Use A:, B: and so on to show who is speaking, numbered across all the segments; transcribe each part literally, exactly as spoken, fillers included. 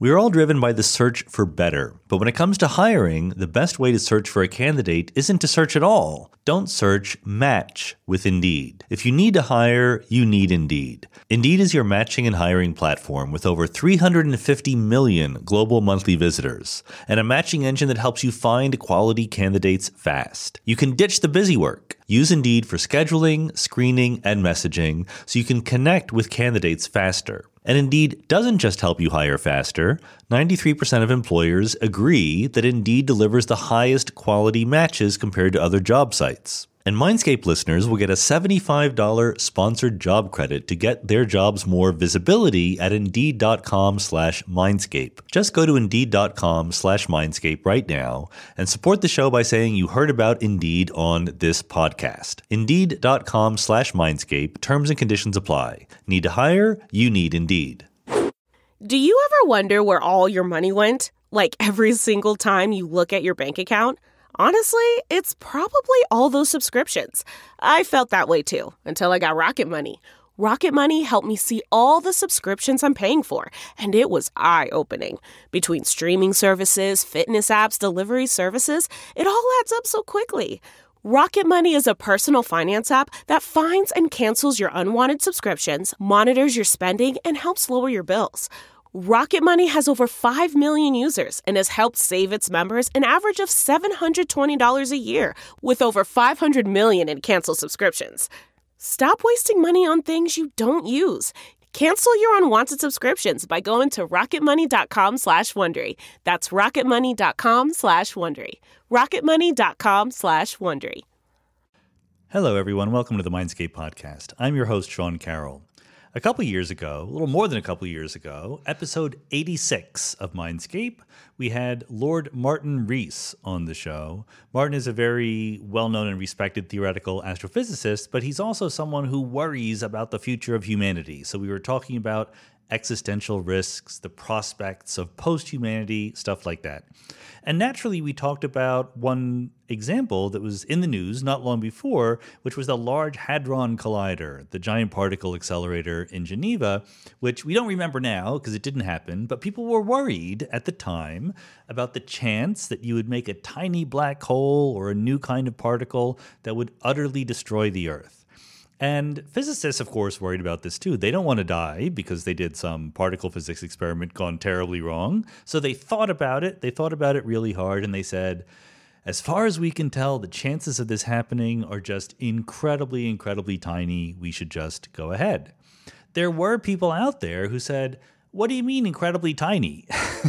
A: We are all driven by the search for better, but when it comes to hiring, the best way to search for a candidate isn't to search at all. Don't search, match with Indeed. If you need to hire, you need Indeed. Indeed is your matching and hiring platform with over three hundred fifty million global monthly visitors and a matching engine that helps you find quality candidates fast. You can ditch the busy work. Use Indeed for scheduling, screening, and messaging so you can connect with candidates faster. And Indeed doesn't just help you hire faster. ninety-three percent of employers agree that Indeed delivers the highest quality matches compared to other job sites. And Mindscape listeners will get a seventy-five dollars sponsored job credit to get their jobs more visibility at Indeed.com slash Mindscape. Just go to Indeed.com slash Mindscape right now and support the show by saying you heard about Indeed on this podcast. Indeed.com slash Mindscape. Terms and conditions apply. Need to hire? You need Indeed.
B: Do you ever wonder where all your money went? Like every single time you look at your bank account? Honestly, it's probably all those subscriptions. I felt that way too, until I got Rocket Money. Rocket Money helped me see all the subscriptions I'm paying for, and it was eye-opening. Between streaming services, fitness apps, delivery services, it all adds up so quickly. Rocket Money is a personal finance app that finds and cancels your unwanted subscriptions, monitors your spending, and helps lower your bills. Rocket Money has over five million users and has helped save its members an average of seven hundred twenty dollars a year, with over five hundred million in canceled subscriptions. Stop wasting money on things you don't use. Cancel your unwanted subscriptions by going to rocketmoney.com slash Wondery. That's rocketmoney.com slash Wondery. rocketmoney.com slash Wondery.
A: Hello, everyone. Welcome to the Mindscape podcast. I'm your host, Sean Carroll. A couple years ago, a little more than a couple years ago, episode eighty-six of Mindscape, we had Lord Martin Rees on the show. Martin is a very well-known and respected theoretical astrophysicist, but he's also someone who worries about the future of humanity. So we were talking about existential risks, the prospects of post-humanity, stuff like that. And naturally, we talked about one example that was in the news not long before, which was the Large Hadron Collider, the giant particle accelerator in Geneva, which we don't remember now because it didn't happen, but people were worried at the time about the chance that you would make a tiny black hole or a new kind of particle that would utterly destroy the Earth. And physicists, of course, worried about this too. They don't want to die because they did some particle physics experiment gone terribly wrong. So they thought about it. They thought about it really hard, and they said, as far as we can tell, the chances of this happening are just incredibly, incredibly tiny. We should just go ahead. There were people out there who said, what do you mean incredibly tiny?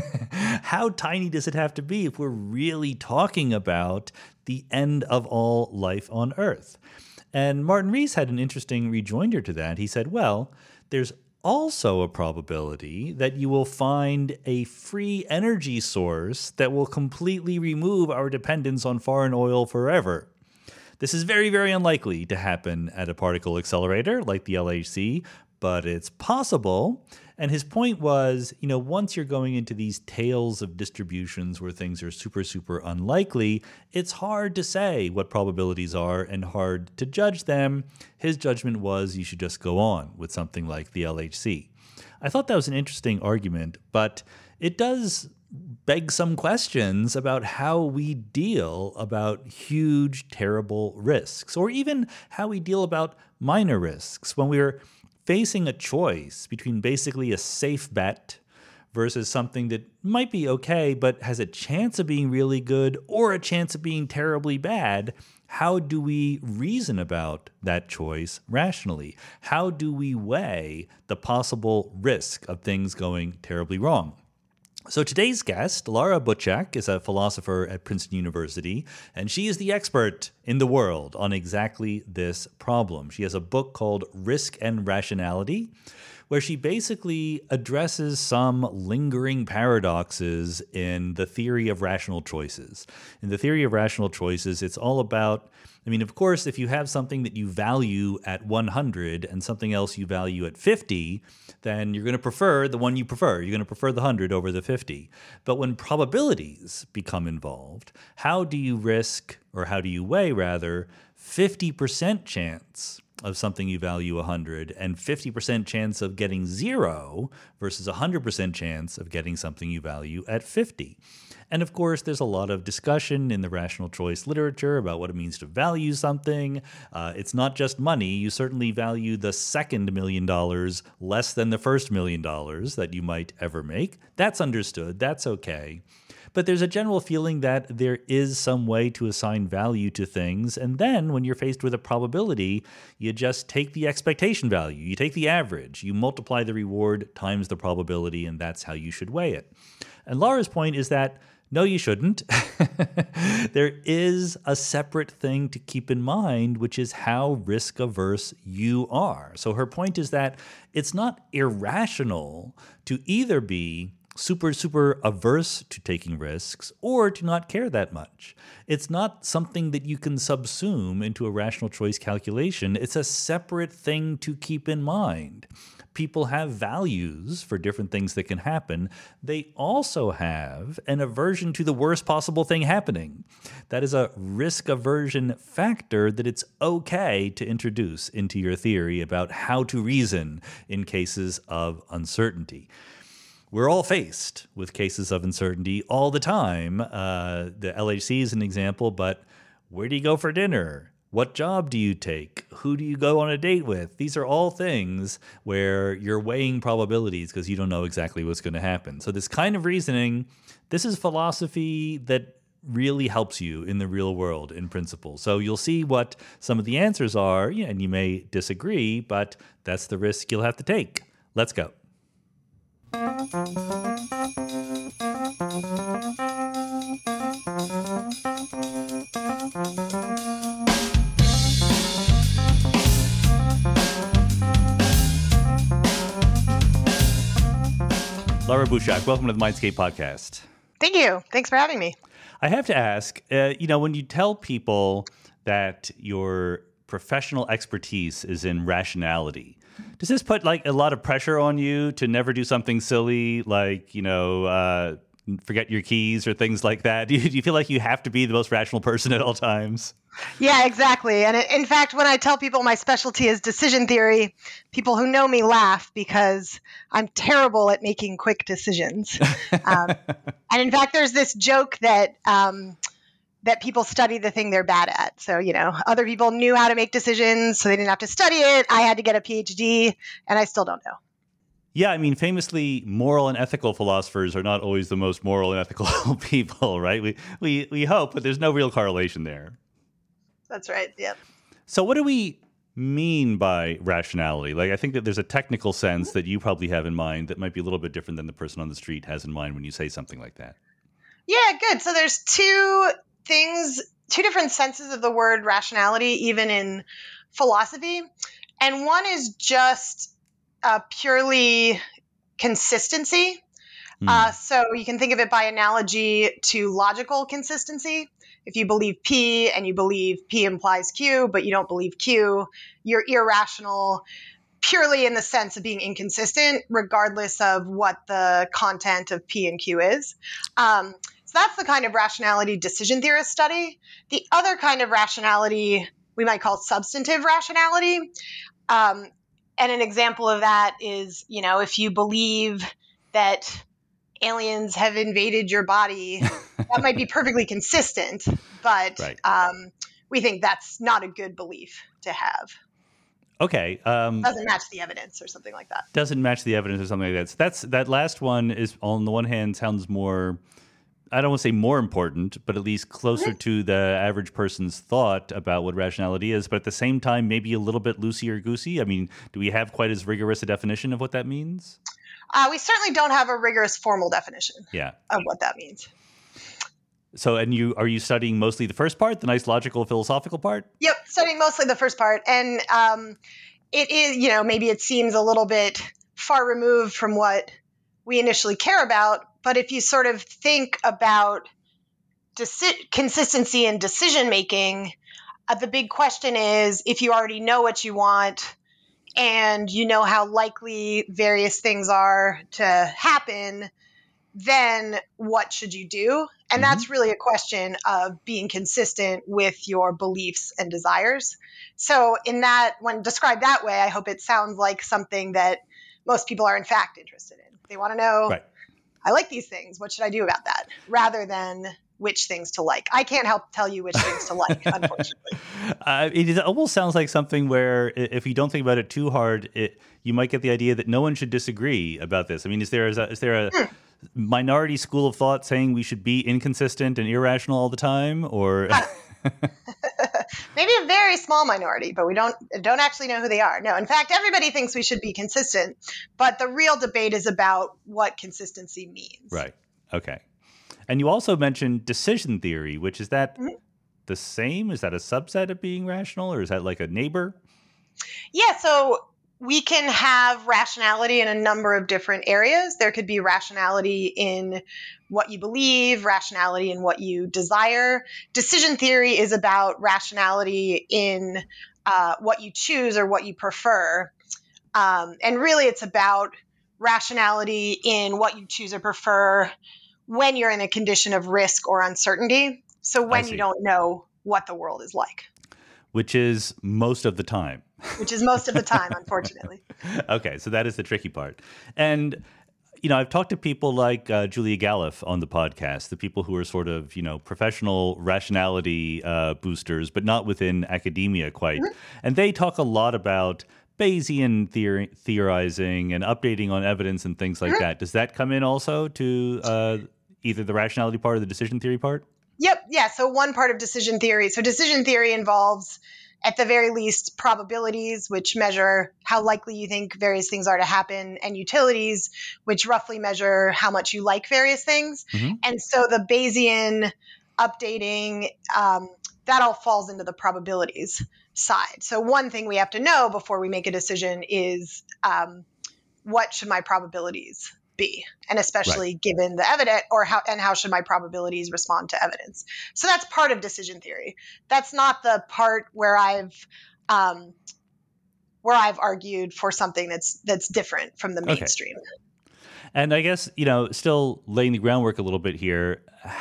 A: How tiny does it have to be if we're really talking about the end of all life on Earth? And Martin Rees had an interesting rejoinder to that. He said, well, there's also a probability that you will find a free energy source that will completely remove our dependence on foreign oil forever. This is very, very unlikely to happen at a particle accelerator like the L H C, but it's possible. And his point was, you know, once you're going into these tails of distributions where things are super, super unlikely, it's hard to say what probabilities are and hard to judge them. His judgment was you should just go on with something like the L H C. I thought that was an interesting argument, but it does beg some questions about how we deal about huge, terrible risks, or even how we deal about minor risks when we're facing a choice between basically a safe bet versus something that might be okay but has a chance of being really good or a chance of being terribly bad. How do we reason about that choice rationally? How do we weigh the possible risk of things going terribly wrong? So today's guest, Lara Buchak, is a philosopher at Princeton University, and she is the expert in the world on exactly this problem. She has a book called Risk and Rationality, where she basically addresses some lingering paradoxes in the theory of rational choices. In the theory of rational choices, it's all about, I mean, of course, if you have something that you value at one hundred and something else you value at fifty, then you're going to prefer the one you prefer. You're going to prefer the one hundred over the fifty. But when probabilities become involved, how do you risk, or how do you weigh rather, fifty percent chance of something you value one hundred and fifty percent chance of getting zero versus a one hundred percent chance of getting something you value at fifty. And of course, there's a lot of discussion in the rational choice literature about what it means to value something. Uh, it's not just money. You certainly value the second million dollars less than the first million dollars that you might ever make. That's understood. That's okay. But there's a general feeling that there is some way to assign value to things. And then when you're faced with a probability, you just take the expectation value. You take the average. You multiply the reward times the probability, and that's how you should weigh it. And Laura's point is that no, you shouldn't. There is a separate thing to keep in mind, which is how risk averse you are. So her point is that it's not irrational to either be super, super averse to taking risks or to not care that much. It's not something that you can subsume into a rational choice calculation. It's a separate thing to keep in mind. People have values for different things that can happen. They also have an aversion to the worst possible thing happening. That is a risk aversion factor that it's okay to introduce into your theory about how to reason in cases of uncertainty. We're all faced with cases of uncertainty all the time. Uh, the L H C is an example, but where do you go for dinner? What job do you take? Who do you go on a date with? These are all things where you're weighing probabilities because you don't know exactly what's going to happen. So this kind of reasoning, this is philosophy that really helps you in the real world in principle. So you'll see what some of the answers are, yeah, and you may disagree, but that's the risk you'll have to take. Let's go. Laura Bushak, welcome to the Mindscape podcast.
C: Thank you. Thanks for having me.
A: I have to ask, uh, you know, when you tell people that your professional expertise is in rationality, does this put like a lot of pressure on you to never do something silly like, you know, uh, forget your keys or things like that? Do you, do you feel like you have to be the most rational person at all times?
C: Yeah, exactly. And in fact, when I tell people my specialty is decision theory, people who know me laugh because I'm terrible at making quick decisions. um, and in fact, there's this joke that um, that people study the thing they're bad at. So, you know, other people knew how to make decisions, so they didn't have to study it. I had to get a P H D, and I still don't know.
A: Yeah, I mean, famously, moral and ethical philosophers are not always the most moral and ethical people, right? We we we hope, but there's no real correlation there.
C: That's right. Yep.
A: So what do we mean by rationality? Like, I think that there's a technical sense that you probably have in mind that might be a little bit different than the person on the street has in mind when you say something like that.
C: Yeah, good. So there's two things, two different senses of the word rationality, even in philosophy. And one is just uh, purely consistency. Mm. Uh, so you can think of it by analogy to logical consistency. If you believe P and you believe P implies Q, but you don't believe Q, you're irrational purely in the sense of being inconsistent, regardless of what the content of P and Q is. Um, so that's the kind of rationality decision theorists study. The other kind of rationality we might call substantive rationality. Um, and an example of that is, you know, if you believe that aliens have invaded your body, that might be perfectly consistent, but right. um, we think that's not a good belief to have.
A: Okay. Um,
C: doesn't match the evidence or something like that.
A: Doesn't match the evidence or something like that. So that's that last one is, on the one hand, sounds more, I don't want to say more important, but at least closer mm-hmm. to the average person's thought about what rationality is, but at the same time, maybe a little bit loosey-goosey. I mean, do we have quite as rigorous a definition of what that means?
C: Uh, we certainly don't have a rigorous formal definition
A: yeah.
C: of what that means.
A: So, and you are you studying mostly the first part, the nice logical philosophical part?
C: Yep, studying mostly the first part. And um, it is, you know, maybe it seems a little bit far removed from what we initially care about. But if you sort of think about deci- consistency in decision making, uh, the big question is, if you already know what you want and you know how likely various things are to happen, then what should you do? And
A: Mhm.
C: that's really a question of being consistent with your beliefs and desires. So in that, when described that way, I hope it sounds like something that most people are in fact interested in. They want to know,
A: Right.
C: I like these things. What should I do about that? Rather than which things to like. I can't help tell you which things to like, unfortunately.
A: Uh, it is- almost sounds like something where i- if you don't think about it too hard, it, you might get the idea that no one should disagree about this. I mean, is there is, a, is there a
C: Hmm.
A: minority school of thought saying we should be inconsistent and irrational all the time, or?
C: Maybe a very small minority, but we don't don't actually know who they are. No, in fact, everybody thinks we should be consistent, but the real debate is about what consistency means.
A: Right. Okay. And you also mentioned decision theory, which is that
C: Mhm.
A: the same? Is that a subset of being rational, or is that like a neighbor?
C: Yeah, so we can have rationality in a number of different areas. There could be rationality in what you believe, rationality in what you desire. Decision theory is about rationality in uh, what you choose or what you prefer. Um, and really, it's about rationality in what you choose or prefer when you're in a condition of risk or uncertainty. So
A: I
C: when you
A: see.
C: don't know what the world is like,
A: Which is most of the time.
C: which is most of the time, unfortunately.
A: Okay, so that is the tricky part. And, you know, I've talked to people like uh, Julia Galef on the podcast, the people who are sort of, you know, professional rationality uh, boosters, but not within academia quite.
C: Mhm.
A: And they talk a lot about Bayesian theory, theorizing and updating on evidence and things like
C: Mhm.
A: that. Does that come in also to uh, either the rationality part or the decision theory part?
C: Yep. Yeah. So one part of decision theory. So decision theory involves, at the very least, probabilities, which measure how likely you think various things are to happen, and utilities, which roughly measure how much you like various things.
A: Mm-hmm.
C: And so the Bayesian updating, um, that all falls into the probabilities side. So one thing we have to know before we make a decision is um, what should my probabilities be, and especially
A: Right.
C: given the evidence, or how and how should my probabilities respond to evidence. So that's part of decision theory. That's not the part where I've um, where I've argued for something that's that's different from the
A: Okay.
C: mainstream.
A: And I guess, you know, still laying the groundwork a little bit here,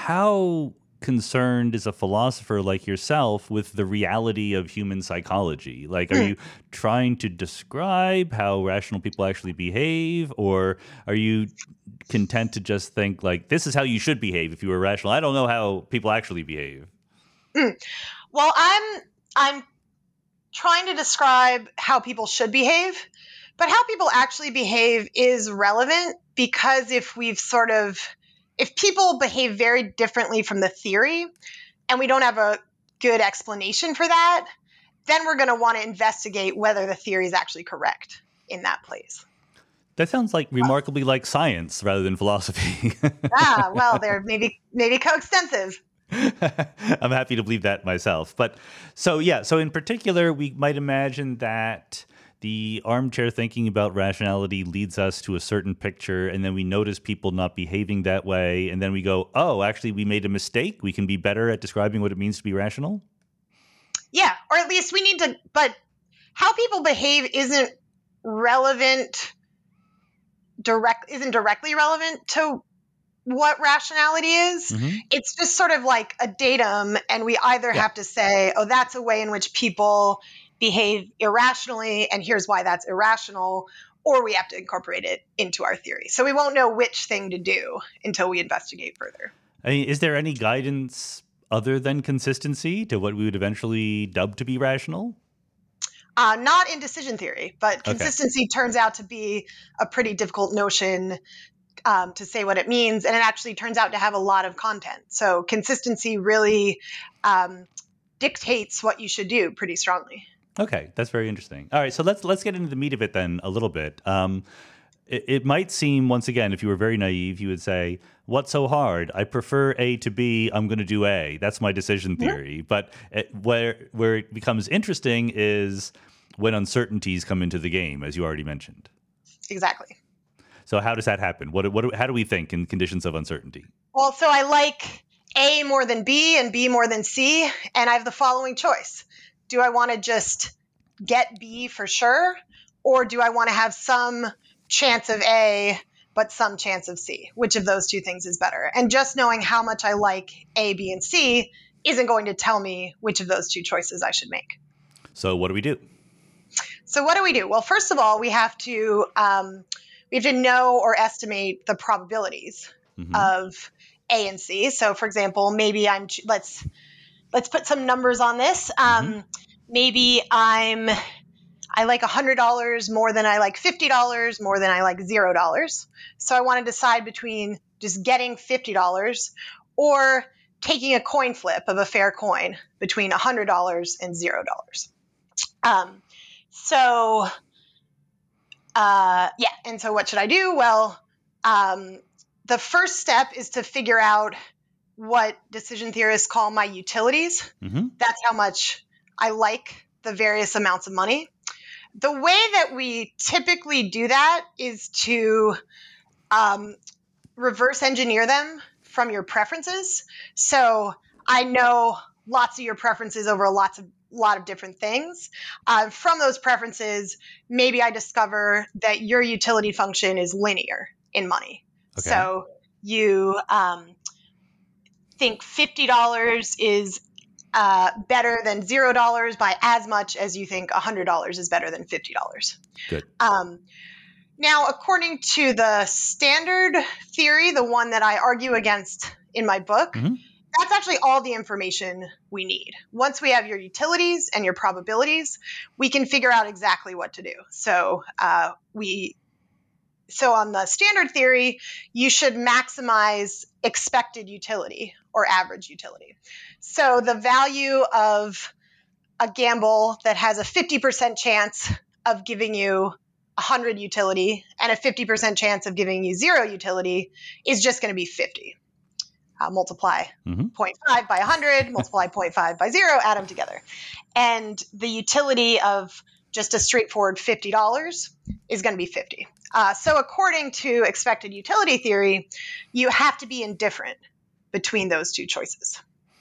A: how concerned is a philosopher like yourself with the reality of human psychology? Like, are
C: Hmm.
A: you trying to describe how rational people actually behave, or are you content to just think, like, this is how you should behave if you were rational? I don't know how people actually behave.
C: Mm. Well, I'm I'm trying to describe how people should behave, but how people actually behave is relevant, because if we've sort of if people behave very differently from the theory and we don't have a good explanation for that, then we're going to want to investigate whether the theory is actually correct in that place.
A: That sounds like remarkably like science rather than philosophy.
C: Ah, well, they're maybe maybe coextensive.
A: I'm happy to believe that myself. But so, yeah, so in particular, we might imagine that the armchair thinking about rationality leads us to a certain picture, and then we notice people not behaving that way. And then we go, oh, actually, we made a mistake. We can be better at describing what it means to be rational.
C: Yeah, or at least we need to, but how people behave isn't relevant direct isn't directly relevant to what rationality is.
A: Mm-hmm.
C: It's just sort of like a datum, and we either
A: Yeah.
C: have to say, oh, that's a way in which people behave irrationally, and here's why that's irrational, or we have to incorporate it into our theory. So we won't know which thing to do until we investigate further.
A: I mean, is there any guidance other than consistency to what we would eventually dub to be rational?
C: Uh, not in decision theory, but
A: Okay.
C: consistency turns out to be a pretty difficult notion um, to say what it means, and it actually turns out to have a lot of content. So consistency really um, dictates what you should do pretty strongly.
A: Okay, that's very interesting. All right, so let's let's get into the meat of it then a little bit. Um, it, it might seem, once again, if you were very naive, you would say, "What's so hard? I prefer A to B. I'm going to do A. That's my decision theory." Mm-hmm. But it, where where it becomes interesting is when uncertainties come into the game, as you already mentioned.
C: Exactly.
A: So how does that happen? What what how do we think in conditions of uncertainty?
C: Well, so I like A more than B and B more than C, and I have the following choice. Do I want to just get B for sure, or do I want to have some chance of A but some chance of C. Which of those two things is better? And just knowing how much I like A, B, and C isn't going to tell me which of those two choices I should make.
A: So what do we do?
C: So what do we do? Well, first of all, we have to um, we have to know or estimate the probabilities mm-hmm. of A and C. So, for example, maybe I'm let's let's put some numbers on this. Um, mm-hmm. Maybe I'm I like one hundred dollars more than I like fifty dollars, more than I like zero dollars. So I want to decide between just getting fifty dollars or taking a coin flip of a fair coin between one hundred dollars and zero dollars. Um, so, uh, yeah. And so what should I do? Well, um, the first step is to figure out what decision theorists call my utilities. Mm-hmm. That's how much I like the various amounts of money. The way that we typically do that is to um, reverse engineer them from your preferences. So I know lots of your preferences over lots of lot of different things. Uh, from those preferences, maybe I discover that your utility function is linear in money. Okay. So you um, think fifty dollars is uh, better than zero dollars by as much as you think one hundred dollars is better than fifty dollars.
A: Good.
C: Um, now, according to the standard theory, the one that I argue against in my book, mm-hmm. that's actually all the information we need. Once we have your utilities and your probabilities, we can figure out exactly what to do. So uh, we, so on the standard theory, you should maximize expected utility or average utility. So the value of a gamble that has a fifty percent chance of giving you one hundred utility and a fifty percent chance of giving you zero utility is just going to be fifty. Uh, multiply mm-hmm. zero point five by one hundred, multiply zero point five by zero, add them together. And the utility of just a straightforward fifty dollars is going to be fifty. Uh, so according to expected utility theory, you have to be indifferent between those two choices.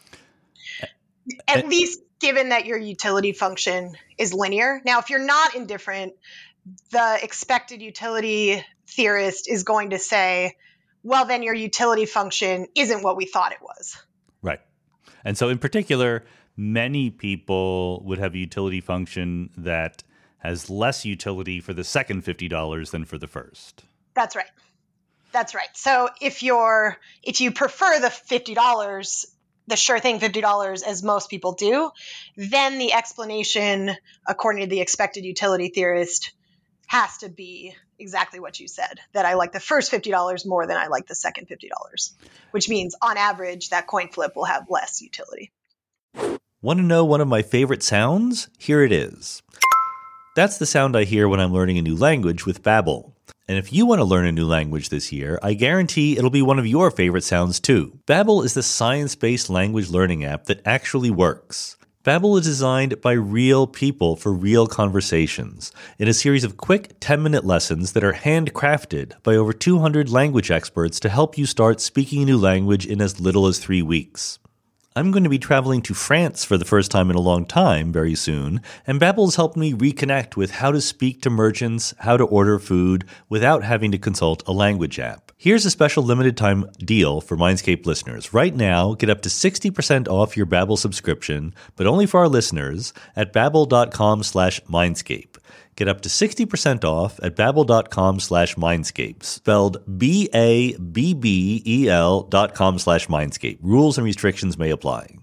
C: At least given that your utility function is linear. Now, if you're not indifferent, the expected utility theorist is going to say, well, then your utility function isn't what we thought it was.
A: Right. And so in particular, many people would have a utility function that has less utility for the second fifty dollars than for the first.
C: That's right. That's right. So if you're if you prefer the fifty dollars, the sure thing fifty dollars as most people do, then the explanation, according to the expected utility theorist, has to be exactly what you said, that I like the first fifty dollars more than I like the second fifty dollars, which means on average, that coin flip will have less utility.
A: Want to know one of my favorite sounds? Here it is. That's the sound I hear when I'm learning a new language with Babbel. And if you want to learn a new language this year, I guarantee it'll be one of your favorite sounds too. Babbel is the science-based language learning app that actually works. Babbel is designed by real people for real conversations in a series of quick ten-minute lessons that are handcrafted by over two hundred language experts to help you start speaking a new language in as little as three weeks. I'm going to be traveling to France for the first time in a long time very soon, and Babbel's helped me reconnect with how to speak to merchants, how to order food, without having to consult a language app. Here's a special limited time deal for Mindscape listeners. Right now, get up to sixty percent off your Babbel subscription, but only for our listeners at babbel.com slash Mindscape. Get up to sixty percent off at babbel.com slash Mindscape, spelled B A B B E L dot com slash Mindscape. Rules and restrictions may apply.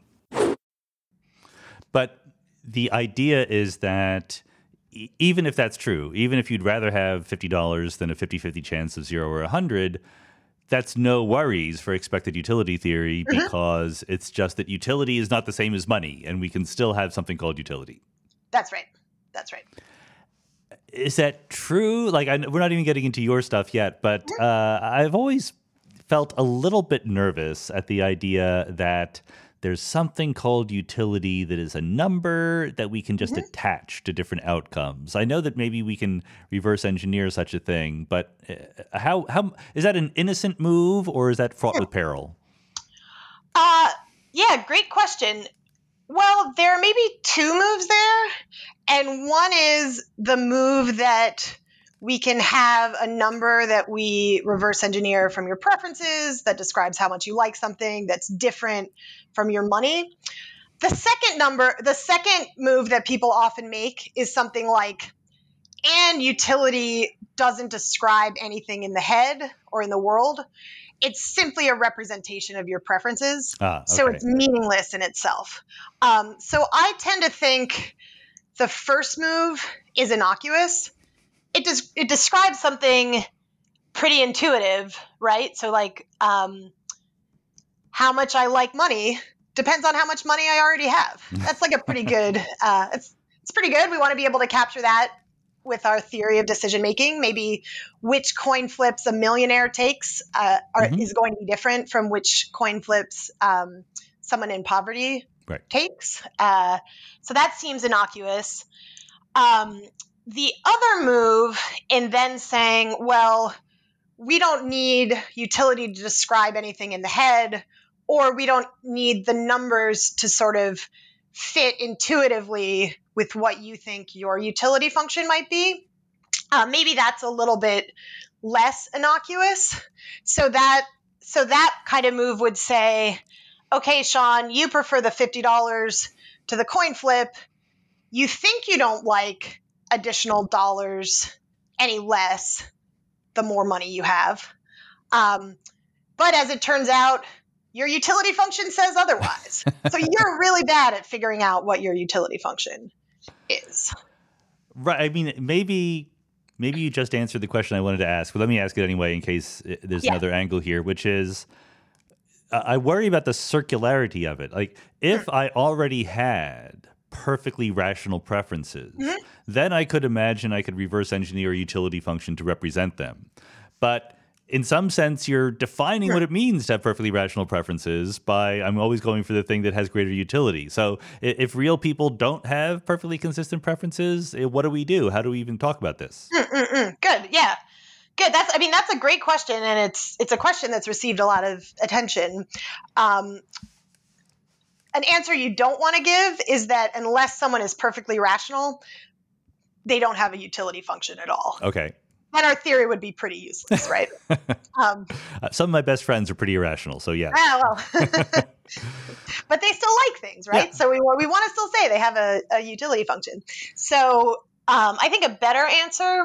A: But the idea is that even if that's true, even if you'd rather have fifty dollars than a fifty-fifty chance of zero or one hundred, that's no worries for expected utility theory mm-hmm. because it's just that utility is not the same as money, and we can still have something called utility.
C: That's right. That's right.
A: Is that true? Like, I, we're not even getting into your stuff yet, but uh, I've always felt a little bit nervous at the idea that there's something called utility that is a number that we can just mm-hmm. attach to different outcomes. I know that maybe we can reverse engineer such a thing, but uh, how how is that an innocent move or is that fraught yeah. with peril?
C: Uh, yeah, great question. Well, there are maybe two moves there. And one is the move that We can have a number that we reverse engineer from your preferences that describes how much you like something that's different from your money. The second number, the second move that people often make is something like, and utility doesn't describe anything in the head or in the world. It's simply a representation of your preferences.
A: Ah, okay.
C: So it's meaningless in itself. Um, so I tend to think the first move is innocuous. It des- it describes something pretty intuitive, right? So like um, how much I like money depends on how much money I already have. That's like a pretty good, uh, it's, it's pretty good. We want to be able to capture that with our theory of decision making. Maybe which coin flips a millionaire takes uh, are,
A: Mhm.
C: is going to be different from which coin flips um, someone in poverty
A: Right.
C: takes. Uh, so that seems innocuous. Um, the other move in then saying, well, we don't need utility to describe anything in the head, or we don't need the numbers to sort of fit intuitively with what you think your utility function might be. Uh, maybe that's a little bit less innocuous. So that so that kind of move would say, okay, Sean, you prefer the fifty dollars to the coin flip. You think you don't like additional dollars any less the more money you have. Um, but as it turns out, your utility function says otherwise. So you're really bad at figuring out what your utility function is.
A: Right. I mean, maybe maybe you just answered the question I wanted to ask, but let me ask it anyway in case uh, there's
C: Yeah.
A: another angle here, which is uh, I worry about the circularity of it. Like, if
C: Hmm.
A: I already had perfectly rational preferences,
C: Mhm.
A: then I could imagine I could reverse engineer a utility function to represent them. But in some sense, you're defining what it means to have perfectly rational preferences by I'm always going for the thing that has greater utility. So i- if real people don't have perfectly consistent preferences, eh, what do we do? How do we even talk about this?
C: Mm-mm-mm. Good. Yeah. Good. That's, I mean, that's a great question. And it's, it's a question that's received a lot of attention. Um, an answer you don't want to give is that unless someone is perfectly rational, they don't have a utility function at all.
A: Okay.
C: Then our theory would be pretty useless, right? um,
A: Uh, Some of my best friends are pretty irrational, so yes.
C: ah, well. But they still like things, right?
A: Yeah.
C: So we, we want to still say they have a, a utility function. So um, I think a better answer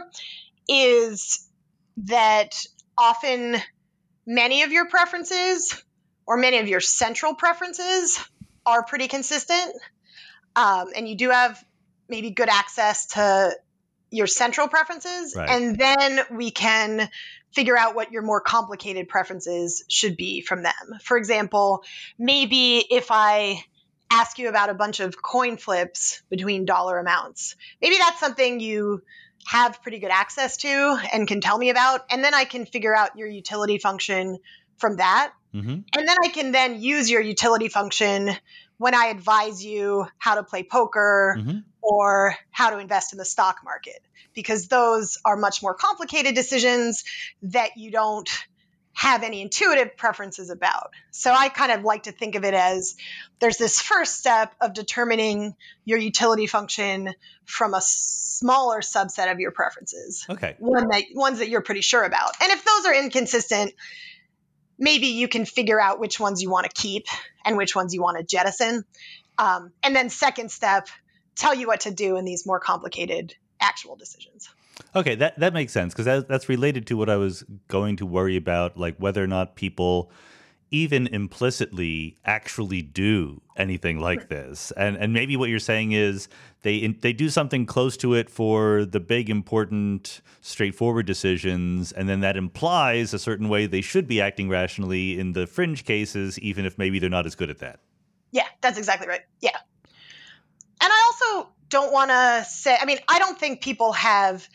C: is that often many of your preferences or many of your central preferences are pretty consistent. Um, and you do have maybe good access to your central preferences.
A: Right.
C: And then we can figure out what your more complicated preferences should be from them. For example, maybe if I ask you about a bunch of coin flips between dollar amounts, maybe that's something you have pretty good access to and can tell me about. And then I can figure out your utility function from that.
A: hmm
C: And then I can then use your utility function when I advise you how to play poker
A: hmm
C: or how to invest in the stock market, because those are much more complicated decisions that you don't have any intuitive preferences about. So I kind of like to think of it as there's this first step of determining your utility function from a smaller subset of your preferences,
A: Okay.
C: one that ones that you're pretty sure about. And if those are inconsistent, maybe you can figure out which ones you want to keep and which ones you want to jettison. Um, and then second step, tell you what to do in these more complicated actual decisions.
A: Okay, that, that makes sense because that, that's related to what I was going to worry about, like whether or not people even implicitly actually do anything like this. And and maybe what you're saying is they they do something close to it for the big, important, straightforward decisions, and then that implies a certain way they should be acting rationally in the fringe cases, even if maybe they're not as good at that.
C: Yeah, that's exactly right. Yeah. And I also don't want to say, I mean, I don't think people have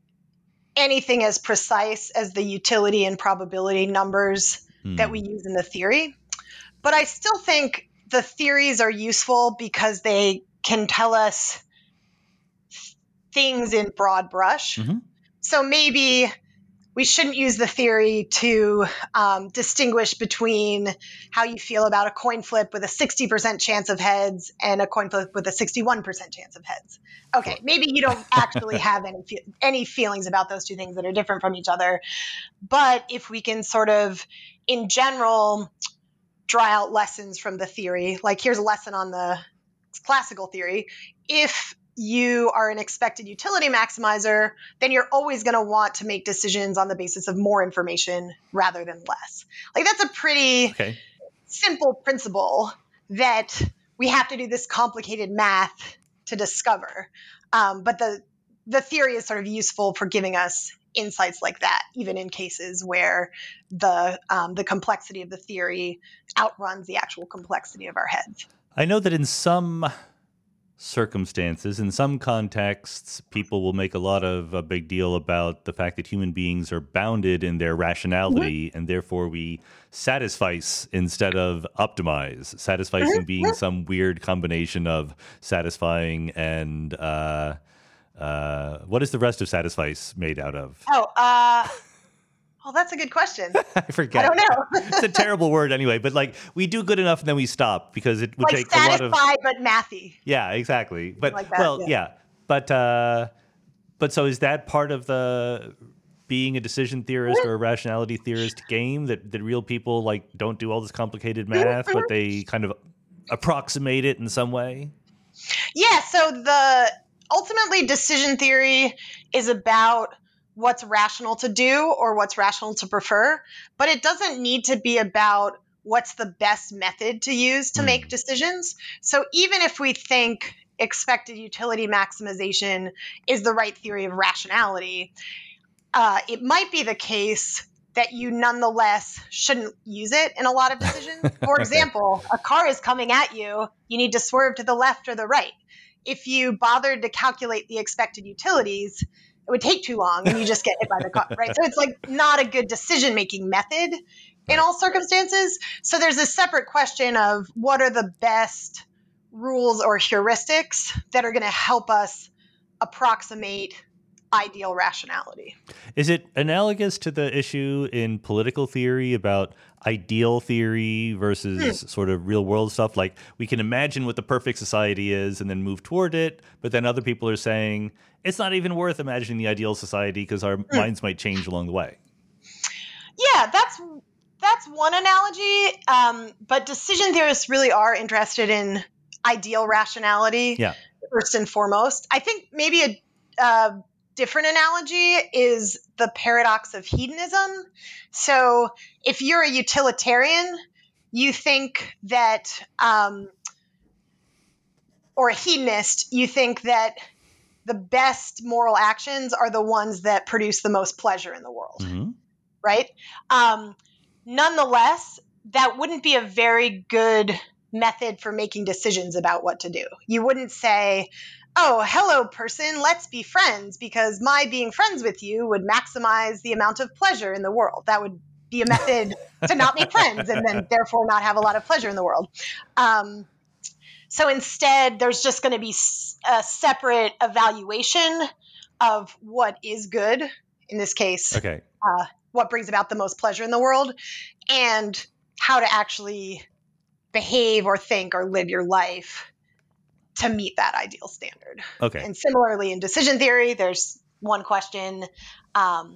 C: anything as precise as the utility and probability numbers
A: Hmm.
C: that we use in the theory. But I still think the theories are useful because they can tell us things in broad brush.
A: Mhm.
C: So maybe we shouldn't use the theory to um, distinguish between how you feel about a coin flip with a sixty percent chance of heads and a coin flip with a sixty-one percent chance of heads. Okay,
A: Sure.
C: maybe you don't actually have any fe- any feelings about those two things that are different from each other. But if we can sort of, in general, draw out lessons from the theory, like here's a lesson on the classical theory. If you are an expected utility maximizer, then you're always going to want to make decisions on the basis of more information rather than less. Like that's a pretty
A: Okay.
C: simple principle that we have to do this complicated math to discover. Um, but the the theory is sort of useful for giving us insights like that, even in cases where the um, the complexity of the theory outruns the actual complexity of our heads.
A: I know that in some circumstances, in some contexts, people will make a lot of a big deal about the fact that human beings are bounded in their rationality, mm-hmm. and therefore we satisfice instead of optimize. Satisficing mm-hmm. being some weird combination of satisfying and uh, uh, what is the rest of satisfice made out of?
C: Oh, uh... Well, that's a good question.
A: I forget.
C: I don't know.
A: It's a terrible word anyway, but like we do good enough and then we stop because it would
C: like
A: take a lot of
C: satisfied but mathy.
A: Yeah, exactly. But
C: like that,
A: well,
C: yeah.
A: yeah. But uh, but so is that part of the being a decision theorist or a rationality theorist game that, that real people like don't do all this complicated math, but they kind of approximate it in some way?
C: Yeah, so the ultimately decision theory is about what's rational to do or what's rational to prefer, but it doesn't need to be about what's the best method to use to mm. make decisions. So even if we think expected utility maximization is the right theory of rationality, uh, it might be the case that you nonetheless shouldn't use it in a lot of decisions. For example, a car is coming at you, you need to swerve to the left or the right. If you bothered to calculate the expected utilities, it would take too long and you just get hit by the car, right? So it's like not a good decision-making method in all circumstances. So there's a separate question of what are the best rules or heuristics that are going to help us approximate ideal rationality.
A: Is it analogous to the issue in political theory about ideal theory versus hmm. sort of real world stuff? Like we can imagine what the perfect society is and then move toward it, but then other people are saying it's not even worth imagining the ideal society because our hmm. minds might change along the way.
C: Yeah, that's that's one analogy. Um, but decision theorists really are interested in ideal rationality
A: yeah.
C: first and foremost. I think maybe a uh, different analogy is the paradox of hedonism. So if you're a utilitarian, you think that, um, or a hedonist, you think that the best moral actions are the ones that produce the most pleasure in the world,
A: mm-hmm.
C: right? Um, nonetheless, that wouldn't be a very good method for making decisions about what to do. You wouldn't say, oh, hello, person, let's be friends, because my being friends with you would maximize the amount of pleasure in the world. That would be a method to not make friends and then therefore not have a lot of pleasure in the world. Um, so instead, there's just going to be a separate evaluation of what is good, in this case,
A: okay.
C: uh, what brings about the most pleasure in the world, and how to actually behave or think or live your life to meet that ideal standard.
A: Okay.
C: And similarly, in decision theory, there's one question, um,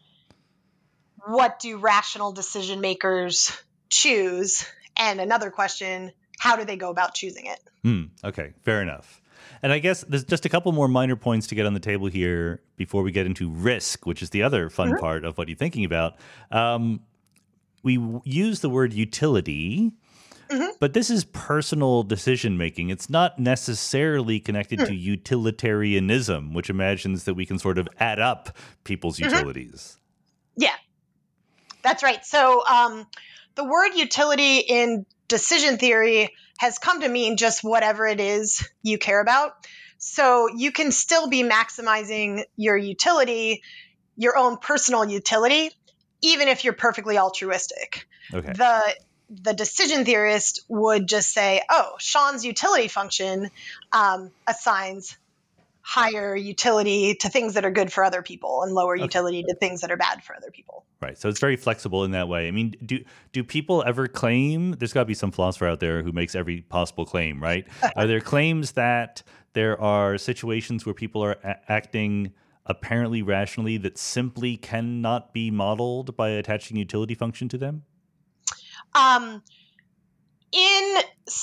C: what do rational decision makers choose? And another question, how do they go about choosing it?
A: Hmm. Okay, fair enough. And I guess there's just a couple more minor points to get on the table here before we get into risk, which is the other fun mm-hmm. part of what you're thinking about. Um, we w- use the word utility, mm-hmm. but this is personal decision-making. It's not necessarily connected mm-hmm. to utilitarianism, which imagines that we can sort of add up people's mm-hmm. utilities.
C: Yeah, that's right. So um, the word utility in decision theory has come to mean just whatever it is you care about. So you can still be maximizing your utility, your own personal utility, even if you're perfectly altruistic.
A: Okay.
C: The the decision theorist would just say, oh, Sean's utility function um, assigns higher utility to things that are good for other people and lower
A: Okay.
C: utility to things that are bad for other people.
A: Right. So it's very flexible in that way. I mean, do do people ever claim, there's got to be some philosopher out there who makes every possible claim, right? Are there claims that there are situations where people are a- acting apparently rationally that simply cannot be modeled by attaching utility function to them?
C: Um, in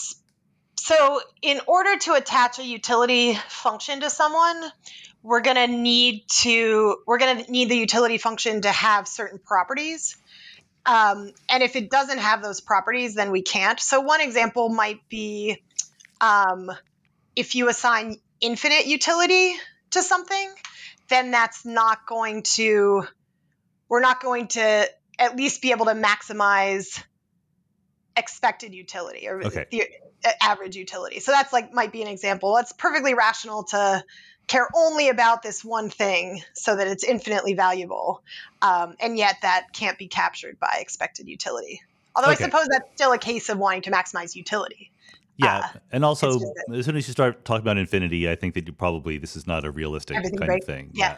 C: so in order to attach a utility function to someone, we're going to need to we're going to need the utility function to have certain properties. Um, and if it doesn't have those properties, then we can't. So one example might be um, if you assign infinite utility to something, then that's not going to we're not going to at least be able to maximize expected utility or
A: Okay.
C: the average utility. So that's like might be an example. It's perfectly rational to care only about this one thing so that it's infinitely valuable. Um, and yet that can't be captured by expected utility. Although
A: Okay.
C: I suppose that's still a case of wanting to maximize utility.
A: Yeah.
C: Uh,
A: and also,
C: it's just
A: as soon as you start talking about infinity, I think that you probably, this is not a realistic
C: Everything
A: kind
C: great.
A: of thing.
C: Yeah.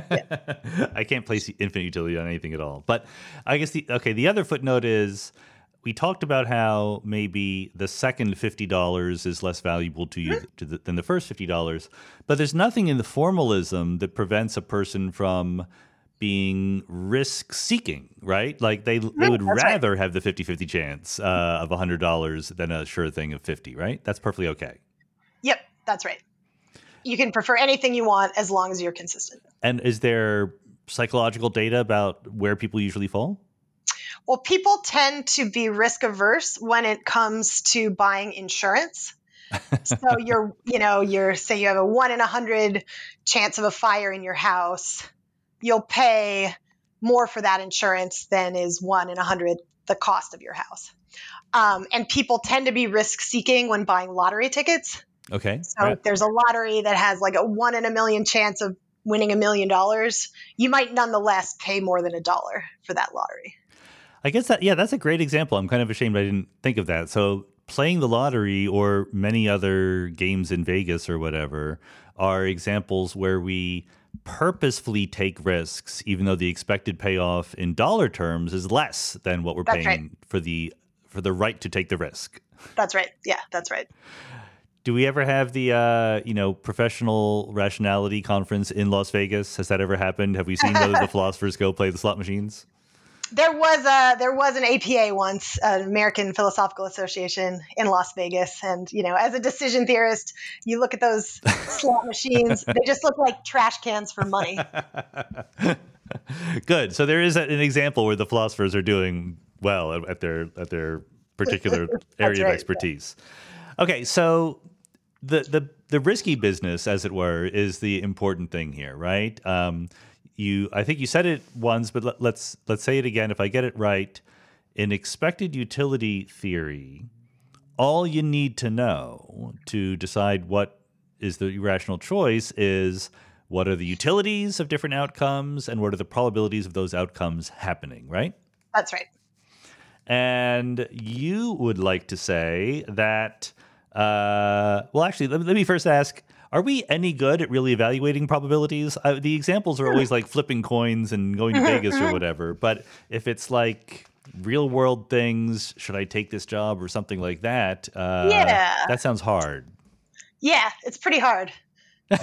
A: I can't place infinite utility on anything at all. But I guess, the okay, the other footnote is, we talked about how maybe the second fifty dollars is less valuable to you to the, than the first fifty dollars. But there's nothing in the formalism that prevents a person from being risk-seeking, right? Like they they would
C: That's right.
A: rather have the fifty-fifty chance uh, of one hundred dollars than a sure thing of fifty, right? That's perfectly okay.
C: Yep, that's right. You can prefer anything you want as long as you're consistent.
A: And is there psychological data about where people usually fall?
C: Well, people tend to be risk averse when it comes to buying insurance. So you're, you know, you're say you have a one in a hundred chance of a fire in your house, you'll pay more for that insurance than is one in a hundred the cost of your house. Um, and people tend to be risk seeking when buying lottery tickets.
A: Okay.
C: So
A: right.
C: if there's a lottery that has like a one in a million chance of winning a million dollars, you might nonetheless pay more than a dollar for that lottery.
A: I guess that, yeah, that's a great example. I'm kind of ashamed I didn't think of that. So playing the lottery or many other games in Vegas or whatever are examples where we purposefully take risks, even though the expected payoff in dollar terms is less than what we're
C: That's
A: paying
C: right.
A: for the for the right to take the risk.
C: That's right. Yeah, that's right.
A: Do we ever have the uh, you know professional rationality conference in Las Vegas? Has that ever happened? Have we seen whether the philosophers go play the slot machines?
C: There was a there was an A P A once, an American Philosophical Association in Las Vegas, and you know, as a decision theorist, you look at those slot machines; they just look like trash cans for money.
A: Good. So there is an example where the philosophers are doing well at, at their at their particular area
C: right,
A: of expertise. Okay, so the the the risky business, as it were, is the important thing here, right? Um, You, I think you said it once, but let, let's let's say it again. If I get it right, in expected utility theory, all you need to know to decide what is the rational choice is what are the utilities of different outcomes and what are the probabilities of those outcomes happening, right?
C: That's right.
A: And you would like to say that, uh, well, actually, let, let me first ask, are we any good at really evaluating probabilities? Uh, the examples are always like flipping coins and going to Vegas or whatever. But if it's like real world things, should I take this job or something like that? Uh,
C: Yeah.
A: That sounds hard.
C: Yeah, it's pretty hard. I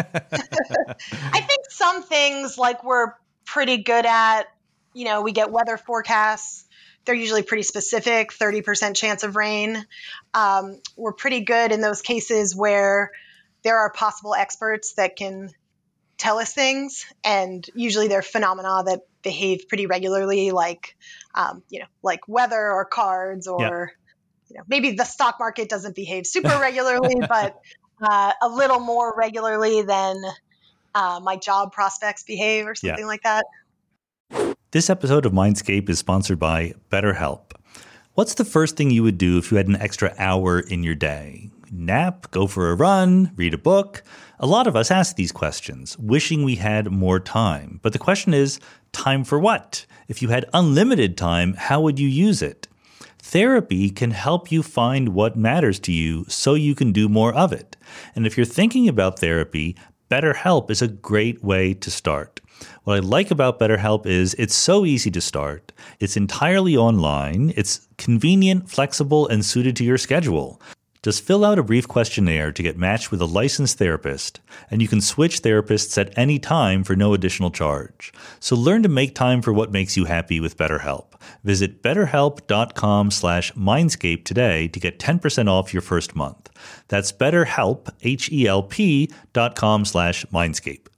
C: think some things like we're pretty good at, you know, we get weather forecasts. They're usually pretty specific, thirty percent chance of rain. Um, we're pretty good in those cases where there are possible experts that can tell us things, and usually they're phenomena that behave pretty regularly, like, um, you know, like weather or cards, or,
A: Yeah.
C: you know, maybe the stock market doesn't behave super regularly, but uh, a little more regularly than uh, my job prospects behave, or something
A: Yeah.
C: like that.
A: This episode of Mindscape is sponsored by BetterHelp. What's the first thing you would do if you had an extra hour in your day? Nap, go for a run, read a book? A lot of us ask these questions, wishing we had more time. But the question is, time for what? If you had unlimited time, how would you use it? Therapy can help you find what matters to you so you can do more of it. And if you're thinking about therapy, BetterHelp is a great way to start. What I like about BetterHelp is it's so easy to start. It's entirely online. It's convenient, flexible, and suited to your schedule. Just fill out a brief questionnaire to get matched with a licensed therapist, and you can switch therapists at any time for no additional charge. So learn to make time for what makes you happy with BetterHelp. Visit betterhelp.com slash mindscape today to get ten percent off your first month. That's betterhelp, H-E-L-P dot com slash mindscape.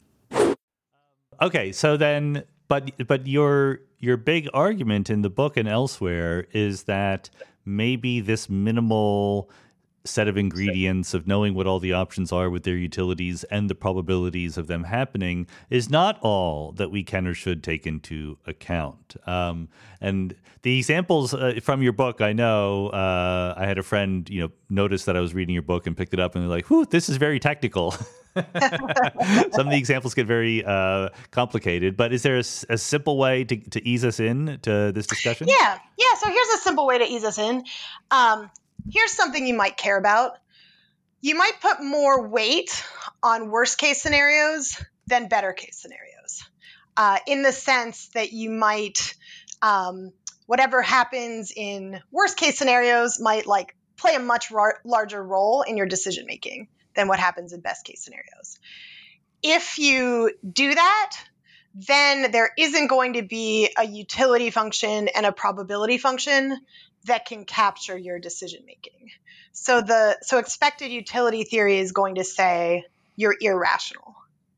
A: Okay, so then, but but your your big argument in the book and elsewhere is that maybe this minimal set of ingredients of knowing what all the options are with their utilities and the probabilities of them happening is not all that we can or should take into account. Um, and the examples uh, from your book, I know uh, I had a friend, you know, notice that I was reading your book and picked it up and they're like, whew, this is very technical. Some of the examples get very uh, complicated, but is there a, a simple way to, to ease us in to this discussion?
C: Yeah. Yeah. So here's a simple way to ease us in. Um, Here's something you might care about. You might put more weight on worst case scenarios than better case scenarios, uh, in the sense that you might, um, whatever happens in worst case scenarios might like play a much rar- larger role in your decision making than what happens in best case scenarios. If you do that, then there isn't going to be a utility function and a probability function that can capture your decision making. So the so expected utility theory is going to say you're irrational.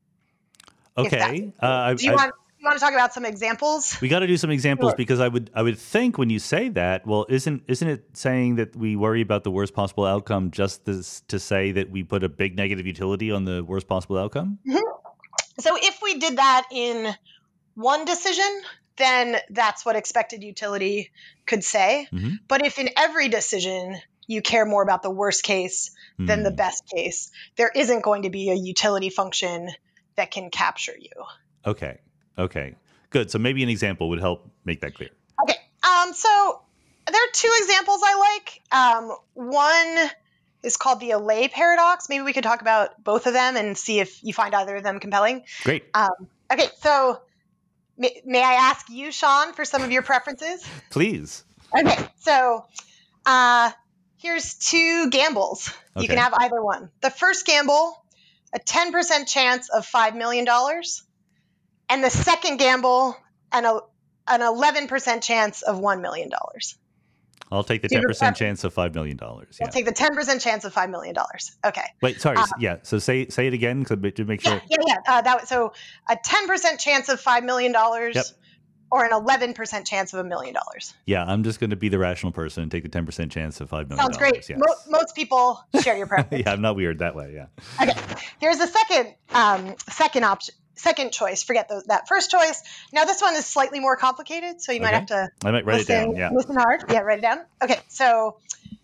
A: Okay. Uh,
C: do you
A: I,
C: want you want to talk about some examples?
A: We got to do some examples
C: Sure.
A: Because I would I would think when you say that, well, isn't isn't it saying that we worry about the worst possible outcome just this, to say that we put a big negative utility on the worst possible outcome?
C: Mm-hmm. So if we did that in one decision, then that's what expected utility could say.
A: Mm-hmm.
C: But if in every decision you care more about the worst case mm. than the best case, there isn't going to be a utility function that can capture you.
A: Okay. Okay. Good. So maybe an example would help make that clear.
C: Okay. Um, so there are two examples I like. Um, one is called the Allais paradox. Maybe we could talk about both of them and see if you find either of them compelling.
A: Great.
C: Um, okay. So May, may I ask you, Sean, for some of your preferences?
A: Please.
C: Okay, so uh, here's two gambles.
A: Okay.
C: You can have either one. The first gamble, a ten percent chance of five million dollars. And the second gamble, an, an eleven percent chance of one million dollars.
A: I'll take the ten percent chance of five million dollars.
C: Yeah. I'll take the ten percent chance of five million dollars. Okay.
A: Wait, sorry.
C: Uh,
A: yeah. So say say it again to make sure.
C: Yeah, yeah, yeah. Uh, that, so a ten percent chance of five million dollars
A: yep.
C: or an eleven percent chance of a million dollars.
A: Yeah, I'm just going to be the rational person and take the ten percent chance of five million dollars.
C: Sounds great.
A: Yes.
C: Mo- most people share your preference.
A: Yeah, I'm not weird that way. Yeah.
C: Okay. Here's the second um, second option. Second choice, forget the, that first choice. Now this one is slightly more complicated, so you
A: okay.
C: might have to
A: I might write
C: listen,
A: it down. Yeah,
C: listen hard. Yeah, write it down. Okay, so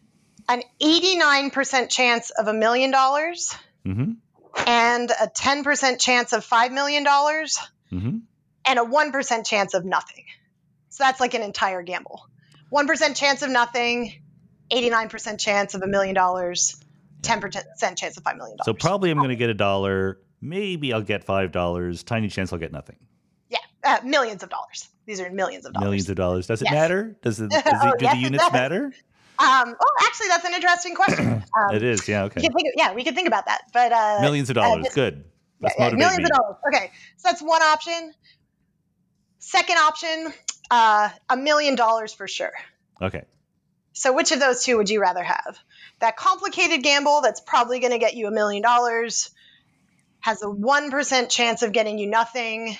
C: an eighty-nine percent chance of a million dollars
A: mm-hmm.
C: and a ten percent chance of five million dollars
A: mm-hmm.
C: and a one percent chance of nothing. So that's like an entire gamble. one percent chance of nothing, eighty-nine percent chance of a million dollars, ten percent chance of five million dollars.
A: So probably I'm going to get a dollar. Maybe I'll get five dollars. Tiny chance I'll get nothing.
C: Yeah, uh, millions of dollars. These are millions of dollars.
A: Millions of dollars. Does it
C: yes.
A: matter? Does it? Does
C: oh,
A: it do
C: yes,
A: the units matter?
C: Um, oh, actually, that's an interesting question. Um,
A: it is. Yeah. Okay.
C: We think, yeah, we could think about that. But uh,
A: millions of dollars.
C: Uh,
A: Good. Let's
C: yeah, yeah,
A: motivate
C: millions
A: me.
C: of dollars. Okay, so that's one option. Second option, uh, a million dollars for sure.
A: Okay.
C: So which of those two would you rather have? That complicated gamble that's probably going to get you a million dollars, has a one percent chance of getting you nothing,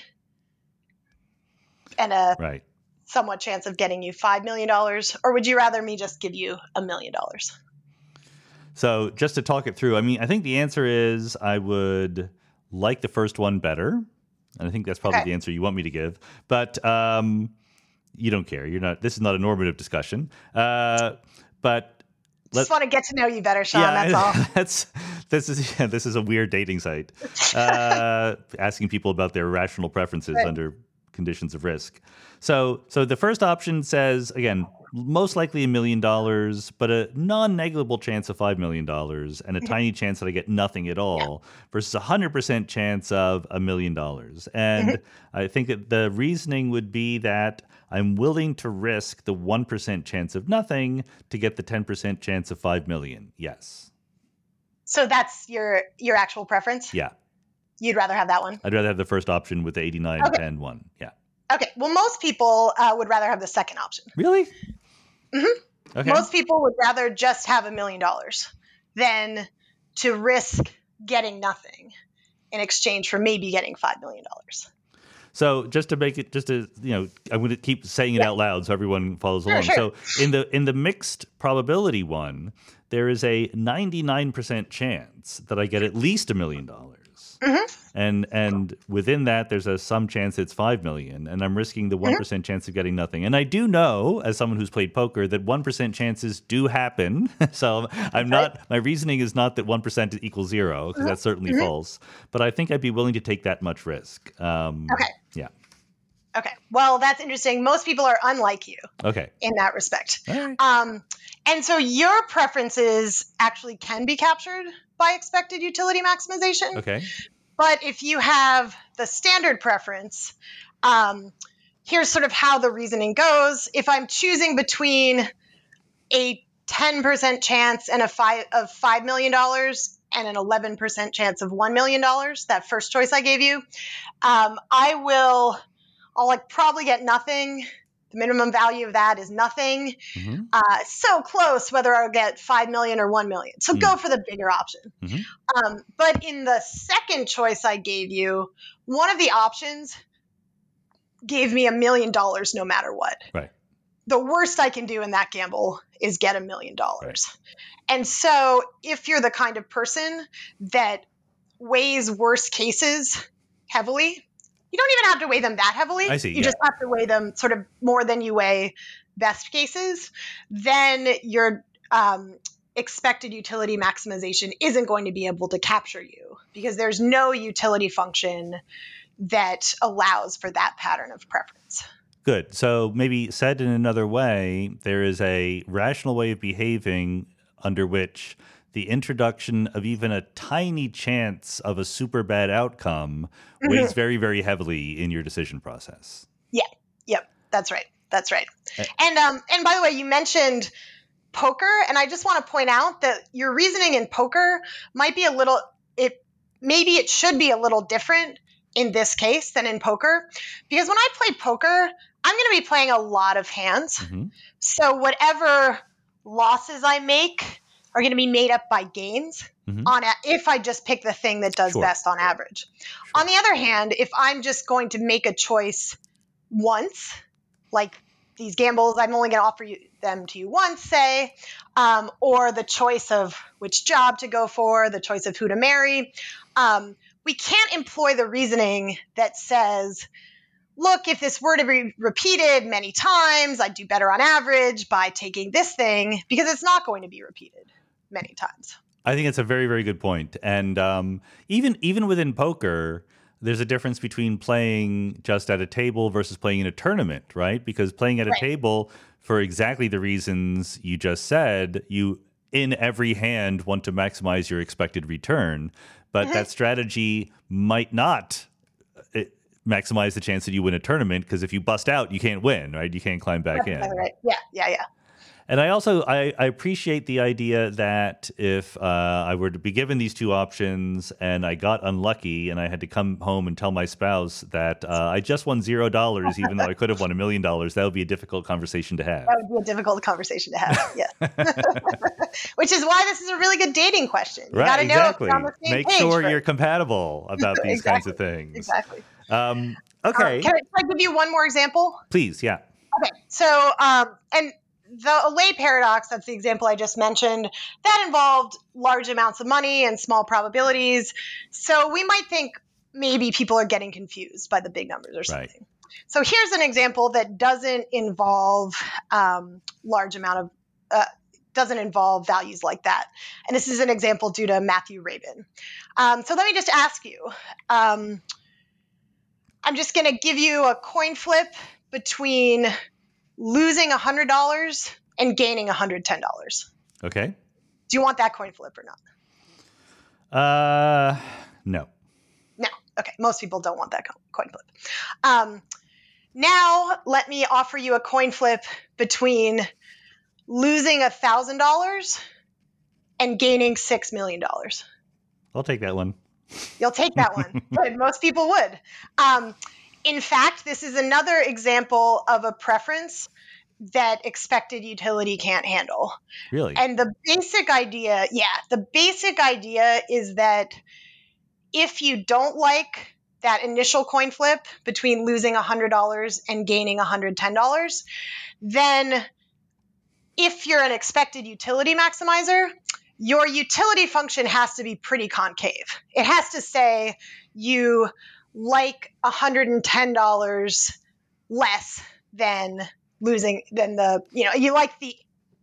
C: and a
A: right.
C: somewhat chance of getting you five million dollars? Or would you rather me just give you a million dollars?
A: So just to talk it through, I mean, I think the answer is I would like the first one better. And I think that's probably
C: okay.
A: the answer you want me to give. But um, you don't care. You're not. This is not a normative discussion. Uh, but
C: just want to get to know you better, Sean.
A: Yeah,
C: that's all.
A: That's this is yeah, this is a weird dating site. Uh, asking people about their rational preferences
C: right.
A: under conditions of risk. So, so the first option says, again, most likely a million dollars, but a non-negligible chance of five million dollars and a tiny chance that I get nothing at all versus a hundred percent chance of a million dollars. And I think that the reasoning would be that I'm willing to risk the one percent chance of nothing to get the ten percent chance of five million. Yes.
C: So that's your your actual preference?
A: Yeah.
C: You'd rather have that one?
A: I'd rather have the first option with the eighty-nine
C: Okay.
A: ten one. Yeah.
C: Okay. Well, most people uh, would rather have the second option.
A: Really?
C: Mm-hmm.
A: Okay.
C: Most people would rather just have a million dollars than to risk getting nothing in exchange for maybe getting five million dollars.
A: So just to make it, just to, you know, I'm going to keep saying it
C: Yeah.
A: out loud so everyone follows
C: Sure,
A: along.
C: sure.
A: So in the in the mixed probability one, there is a ninety-nine percent chance that I get at least a million dollars. And and within that, there's a some chance it's five million, and I'm risking the one percent chance of getting nothing. And I do know, as someone who's played poker, that one percent chances do happen. So I'm not. My reasoning is not that one percent equals zero, because that's certainly false. But I think I'd be willing to take that much risk. Um,
C: Okay.
A: Yeah.
C: Okay. Well, that's interesting. Most people are unlike you
A: Okay.
C: in that respect.
A: All right.
C: Um, and so your preferences actually can be captured by expected utility maximization.
A: Okay.
C: But if you have the standard preference, um, here's sort of how the reasoning goes. If I'm choosing between a ten percent chance and a five of five million dollars and an eleven percent chance of one million dollars, that first choice I gave you, um, I will, I'll like probably get nothing. The minimum value of that is nothing.
A: Mm-hmm.
C: Uh, so close whether I'll get five million or one million. So
A: Mm.
C: go for the bigger option.
A: Mhm.
C: Um, but in the second choice I gave you, one of the options gave me a million dollars no matter what.
A: Right.
C: The worst I can do in that gamble is get a million dollars. And so if you're the kind of person that weighs worst cases heavily, you don't even have to weigh them that heavily.
A: I see,
C: You
A: yeah.
C: just have to weigh them sort of more than you weigh best cases. Then your um, expected utility maximization isn't going to be able to capture you because there's no utility function that allows for that pattern of preference.
A: Good. So maybe said in another way, there is a rational way of behaving under which the introduction of even a tiny chance of a super bad outcome weighs very, very heavily in your decision process.
C: Yeah. Yep. That's right. That's right. And um, and by the way, you mentioned poker, and I just want to point out that your reasoning in poker might be a little it maybe it should be a little different in this case than in poker, because when I play poker, I'm going to be playing a lot of hands.
A: Mm-hmm.
C: So whatever losses I make are going to be made up by gains
A: Mhm.
C: on a, if I just pick the thing that does
A: Sure.
C: best on average. On the other hand, if I'm just going to make a choice once, like these gambles, I'm only going to offer you them to you once, say, um, or the choice of which job to go for, the choice of who to marry, um, we can't employ the reasoning that says, look, if this were to be repeated many times, I'd do better on average by taking this thing, because it's not going to be repeated many times.
A: I think it's a very, very good point. And um, even even within poker, there's a difference between playing just at a table versus playing in a tournament, right? Because playing at a
C: Right.
A: table, for exactly the reasons you just said, you in every hand want to maximize your expected return. But that strategy might not uh, maximize the chance that you win a tournament, because if you bust out, you can't win, right? You can't climb back in.
C: All right. Yeah, yeah, yeah.
A: And I also I, I appreciate the idea that if uh, I were to be given these two options and I got unlucky and I had to come home and tell my spouse that uh, I just won zero dollars, even though I could have won a million dollars, that would be a difficult conversation to have.
C: That would be a difficult conversation to have. Yeah. Which is why this is a really good dating question. You
A: Right,
C: got to know
A: exactly.
C: if you're on the same
A: Make
C: page
A: sure
C: first.
A: you're compatible about these kinds of
C: Exactly.
A: things.
C: Exactly.
A: Um,
C: Um,
A: okay,
C: can, I, can I give you one more example?
A: please, yeah.
C: Okay. So, um, and the Allais paradox, that's the example I just mentioned, that involved large amounts of money and small probabilities. So we might think maybe people are getting confused by the big numbers or
A: Right.
C: something. So here's an example that doesn't involve um, large amount of, uh, doesn't involve values like that. And this is an example due to Matthew Rabin. Um, so let me just ask you, um, I'm just going to give you a coin flip between losing one hundred dollars and gaining one hundred ten dollars.
A: Okay.
C: Do you want that coin flip or not?
A: Uh, no.
C: No. Okay. Most people don't want that co- coin flip. Um, now, let me offer you a coin flip between losing one thousand dollars and gaining six million dollars.
A: I'll take that one.
C: You'll take that one. Good. Most people would. Um, in fact, this is another example of a preference that expected utility can't handle.
A: Really?
C: And the basic idea, yeah, the basic idea is that if you don't like that initial coin flip between losing one hundred dollars and gaining one hundred ten dollars, then if you're an expected utility maximizer, your utility function has to be pretty concave. It has to say you like one hundred ten dollars less than losing than the, you know, you like the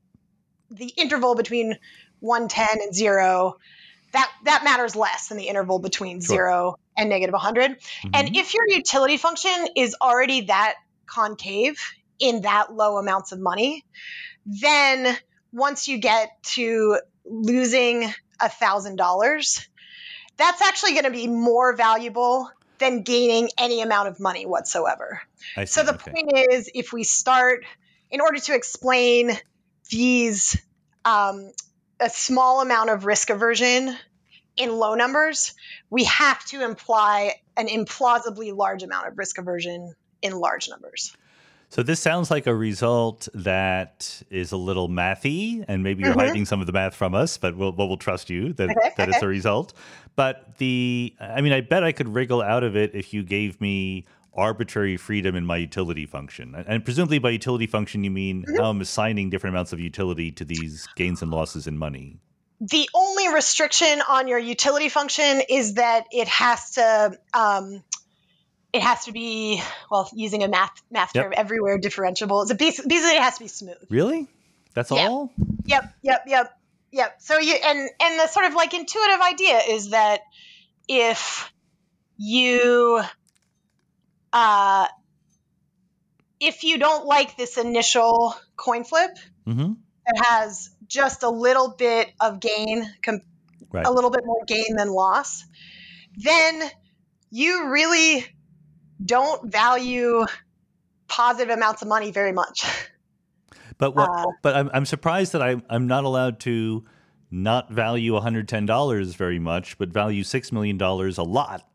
C: the interval between one ten and zero. That that matters less than the interval between
A: Sure.
C: zero and negative one hundred.
A: Mhm.
C: And if your utility function is already that concave in that low amounts of money, then once you get to losing one thousand dollars, that's actually going to be more valuable than gaining any amount of money whatsoever.
A: I see.
C: So the
A: Okay.
C: point is, if we start, in order to explain these, um, a small amount of risk aversion in low numbers, we have to imply an implausibly large amount of risk aversion in large numbers.
A: So this sounds like a result that is a little mathy, and maybe you're
C: Mhm.
A: hiding some of the math from us, but we'll, but we'll trust you that,
C: Okay,
A: that it's
C: okay.
A: a result. But the, I mean, I bet I could wriggle out of it if you gave me arbitrary freedom in my utility function. And presumably by utility function, you mean
C: Mm-hmm.
A: how I'm assigning different amounts of utility to these gains and losses in money.
C: The only restriction on your utility function is that it has to um, it has to be, well, using a math math
A: Yep.
C: term, everywhere differentiable. It's a basic, basically it has to be smooth.
A: Really? That's
C: Yeah.
A: all?
C: Yep, yep, yep, yep. So you and and the sort of like intuitive idea is that if you uh if you don't like this initial coin flip
A: Mm-hmm.
C: that has just a little bit of gain, com-
A: Right.
C: a little bit more gain than loss, then you really don't value positive amounts of money very much.
A: But what?
C: Uh,
A: but I'm I'm surprised that I I'm not allowed to not value one hundred ten dollars very much, but value six million dollars a lot.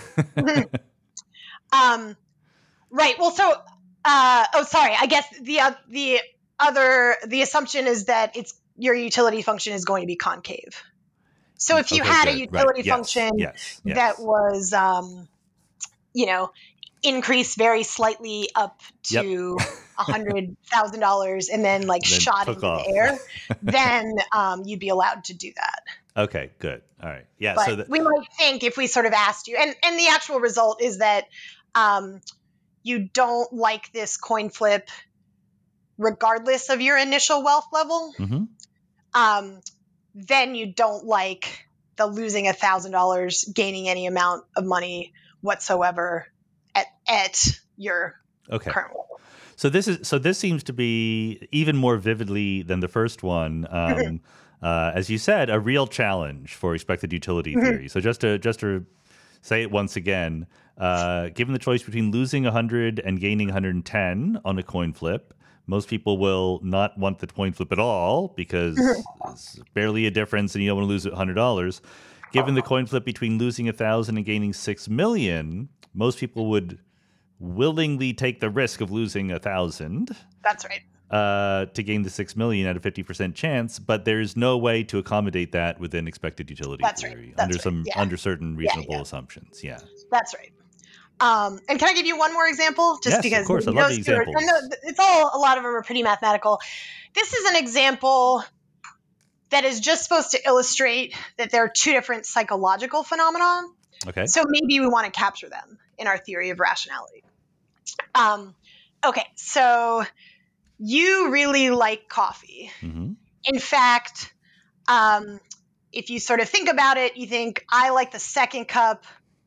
C: Um, right. Well, so, uh, oh, sorry. I guess the uh, the other the assumption is that it's your utility function is going to be concave. So if you
A: Okay,
C: had
A: good.
C: a
A: Right.
C: utility
A: Yes.
C: function
A: Yes. Yes.
C: that was, um, you know, increased very slightly up
A: Yep.
C: to a hundred thousand dollars and then like
A: Then
C: shot
A: took
C: into
A: off.
C: the air, then um, you'd be allowed to do that.
A: Okay. Good. All right. Yeah.
C: But
A: so that,
C: we might think if we sort of asked you, and, and the actual result is that um, you don't like this coin flip regardless of your initial wealth level,
A: Mhm.
C: um, then you don't like the losing a thousand dollars, gaining any amount of money whatsoever at at your
A: Okay.
C: current level.
A: So this is so this seems to be even more vividly than the first one. Um, uh, as you said, a real challenge for expected utility theory. So just to just to say it once again, uh, given the choice between losing one hundred and gaining one hundred ten on a coin flip, most people will not want the coin flip at all because it's barely a difference, and you don't want to lose one hundred dollars. Given the coin flip between losing a thousand and gaining six million, most people would willingly take the risk of losing a thousand
C: That's right.
A: uh, to gain the six million at a fifty percent chance, but there's no way to accommodate that within expected utility
C: That's right.
A: theory
C: That's
A: under
C: right.
A: some
C: Yeah.
A: under certain reasonable
C: yeah.
A: assumptions. Yeah.
C: That's right. Um, and can I give you one more example? Just
A: Yes, of
C: because
A: course. I love the
C: those two are-
A: examples.
C: I know it's all a lot of them are pretty mathematical. This is an example that is just supposed to illustrate that there are two different psychological phenomena.
A: Okay.
C: So maybe we want to capture them in our theory of rationality. Um, okay, so you really like coffee.
A: hmm
C: In fact, um, if you sort of think about it, you think, I like the second cup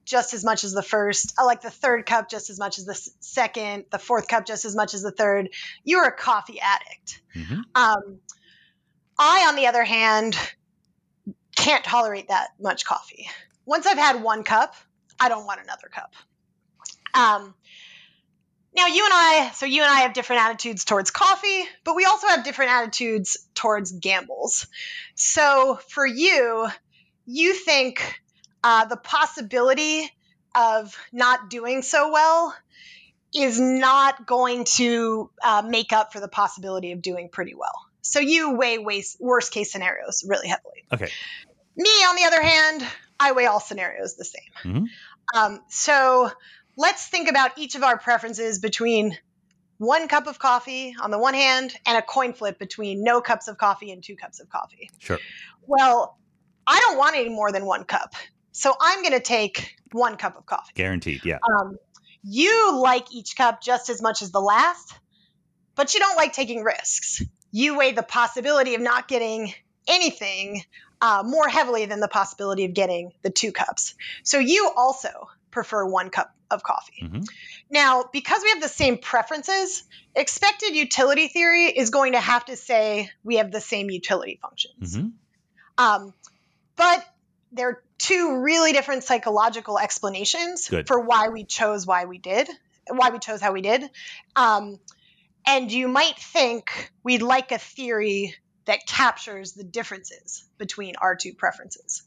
C: just as much as the first. I like the third cup just as much as the s- second, the fourth cup just as much as the third. You're a coffee addict.
A: Mm-hmm.
C: Um, I, on the other hand, can't tolerate that much coffee. Once I've had one cup, I don't want another cup. Um, now, you and I, so you and I have different attitudes towards coffee, but we also have different attitudes towards gambles. So for you, you think uh, the possibility of not doing so well is not going to uh, make up for the possibility of doing pretty well. So you weigh waste, worst case scenarios really heavily.
A: Okay.
C: Me, on the other hand, I weigh all scenarios the same.
A: Mm-hmm.
C: Um, so let's think about each of our preferences between one cup of coffee on the one hand and a coin flip between no cups of coffee and two cups of coffee.
A: Sure.
C: Well, I don't want any more than one cup. So I'm going to take one cup of coffee.
A: Guaranteed. Yeah.
C: Um, you like each cup just as much as the last, but you don't like taking risks. You weigh the possibility of not getting anything uh, more heavily than the possibility of getting the two cups. So you also prefer one cup of coffee.
A: Mm-hmm.
C: Now, because we have the same preferences, expected utility theory is going to have to say we have the same utility functions.
A: Mm-hmm.
C: Um, but there are two really different psychological explanations
A: Good.
C: for why we chose why we did, why we chose how we did. Um, and you might think we'd like a theory that captures the differences between our two preferences.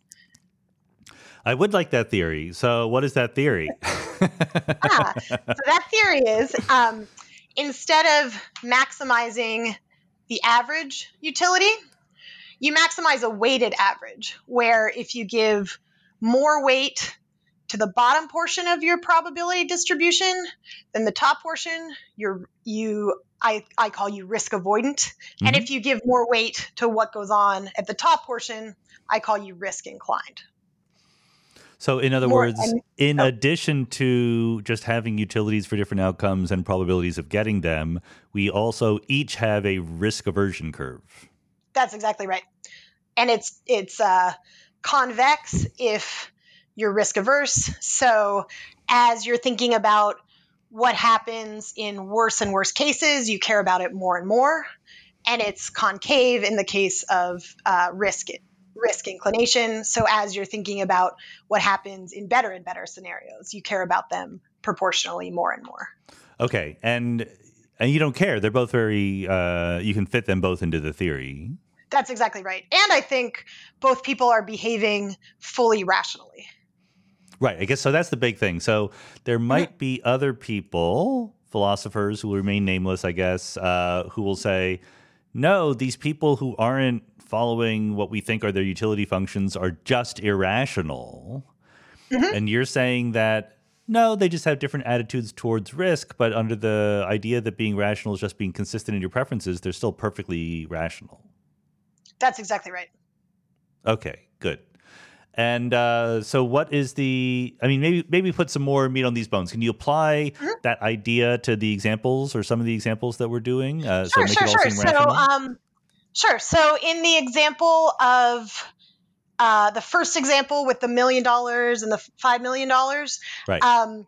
A: I would like that theory. So what is that theory?
C: ah, so that theory is um, instead of maximizing the average utility, you maximize a weighted average, where if you give more weight to the bottom portion of your probability distribution than the top portion, you're you I, I call you risk avoidant. Mm-hmm. And if you give more weight to what goes on at the top portion, I call you risk inclined.
A: So in other
C: more,
A: words,
C: and,
A: in
C: oh.
A: addition to just having utilities for different outcomes and probabilities of getting them, we also each have a risk aversion curve.
C: That's exactly right. And it's it's uh, convex if you're risk averse. So as you're thinking about what happens in worse and worse cases, you care about it more and more. And it's concave in the case of uh, risk risk inclination. So as you're thinking about what happens in better and better scenarios, you care about them proportionally more and more.
A: Okay. And and you don't care. They're both very, uh, you can fit them both into the theory.
C: That's exactly right. And I think both people are behaving fully rationally.
A: Right. I guess so. That's the big thing. So there might be other people, philosophers who will remain nameless, I guess, uh, who will say, no, these people who aren't following what we think are their utility functions are just irrational. Mm-hmm. And you're saying that, no, they just have different attitudes towards risk, but under the idea that being rational is just being consistent in your preferences, they're still perfectly rational.
C: That's exactly right.
A: Okay, good. And uh, so what is the, I mean, maybe maybe put some more meat on these bones. Can you apply mm-hmm. that idea to the examples or some of the examples that we're doing? Uh,
C: sure,
A: so make
C: sure,
A: it all
C: sure.
A: seem
C: So,
A: rational?
C: um, sure. So in the example of uh, the first example with the million dollars and the five million dollars,
A: right.
C: um,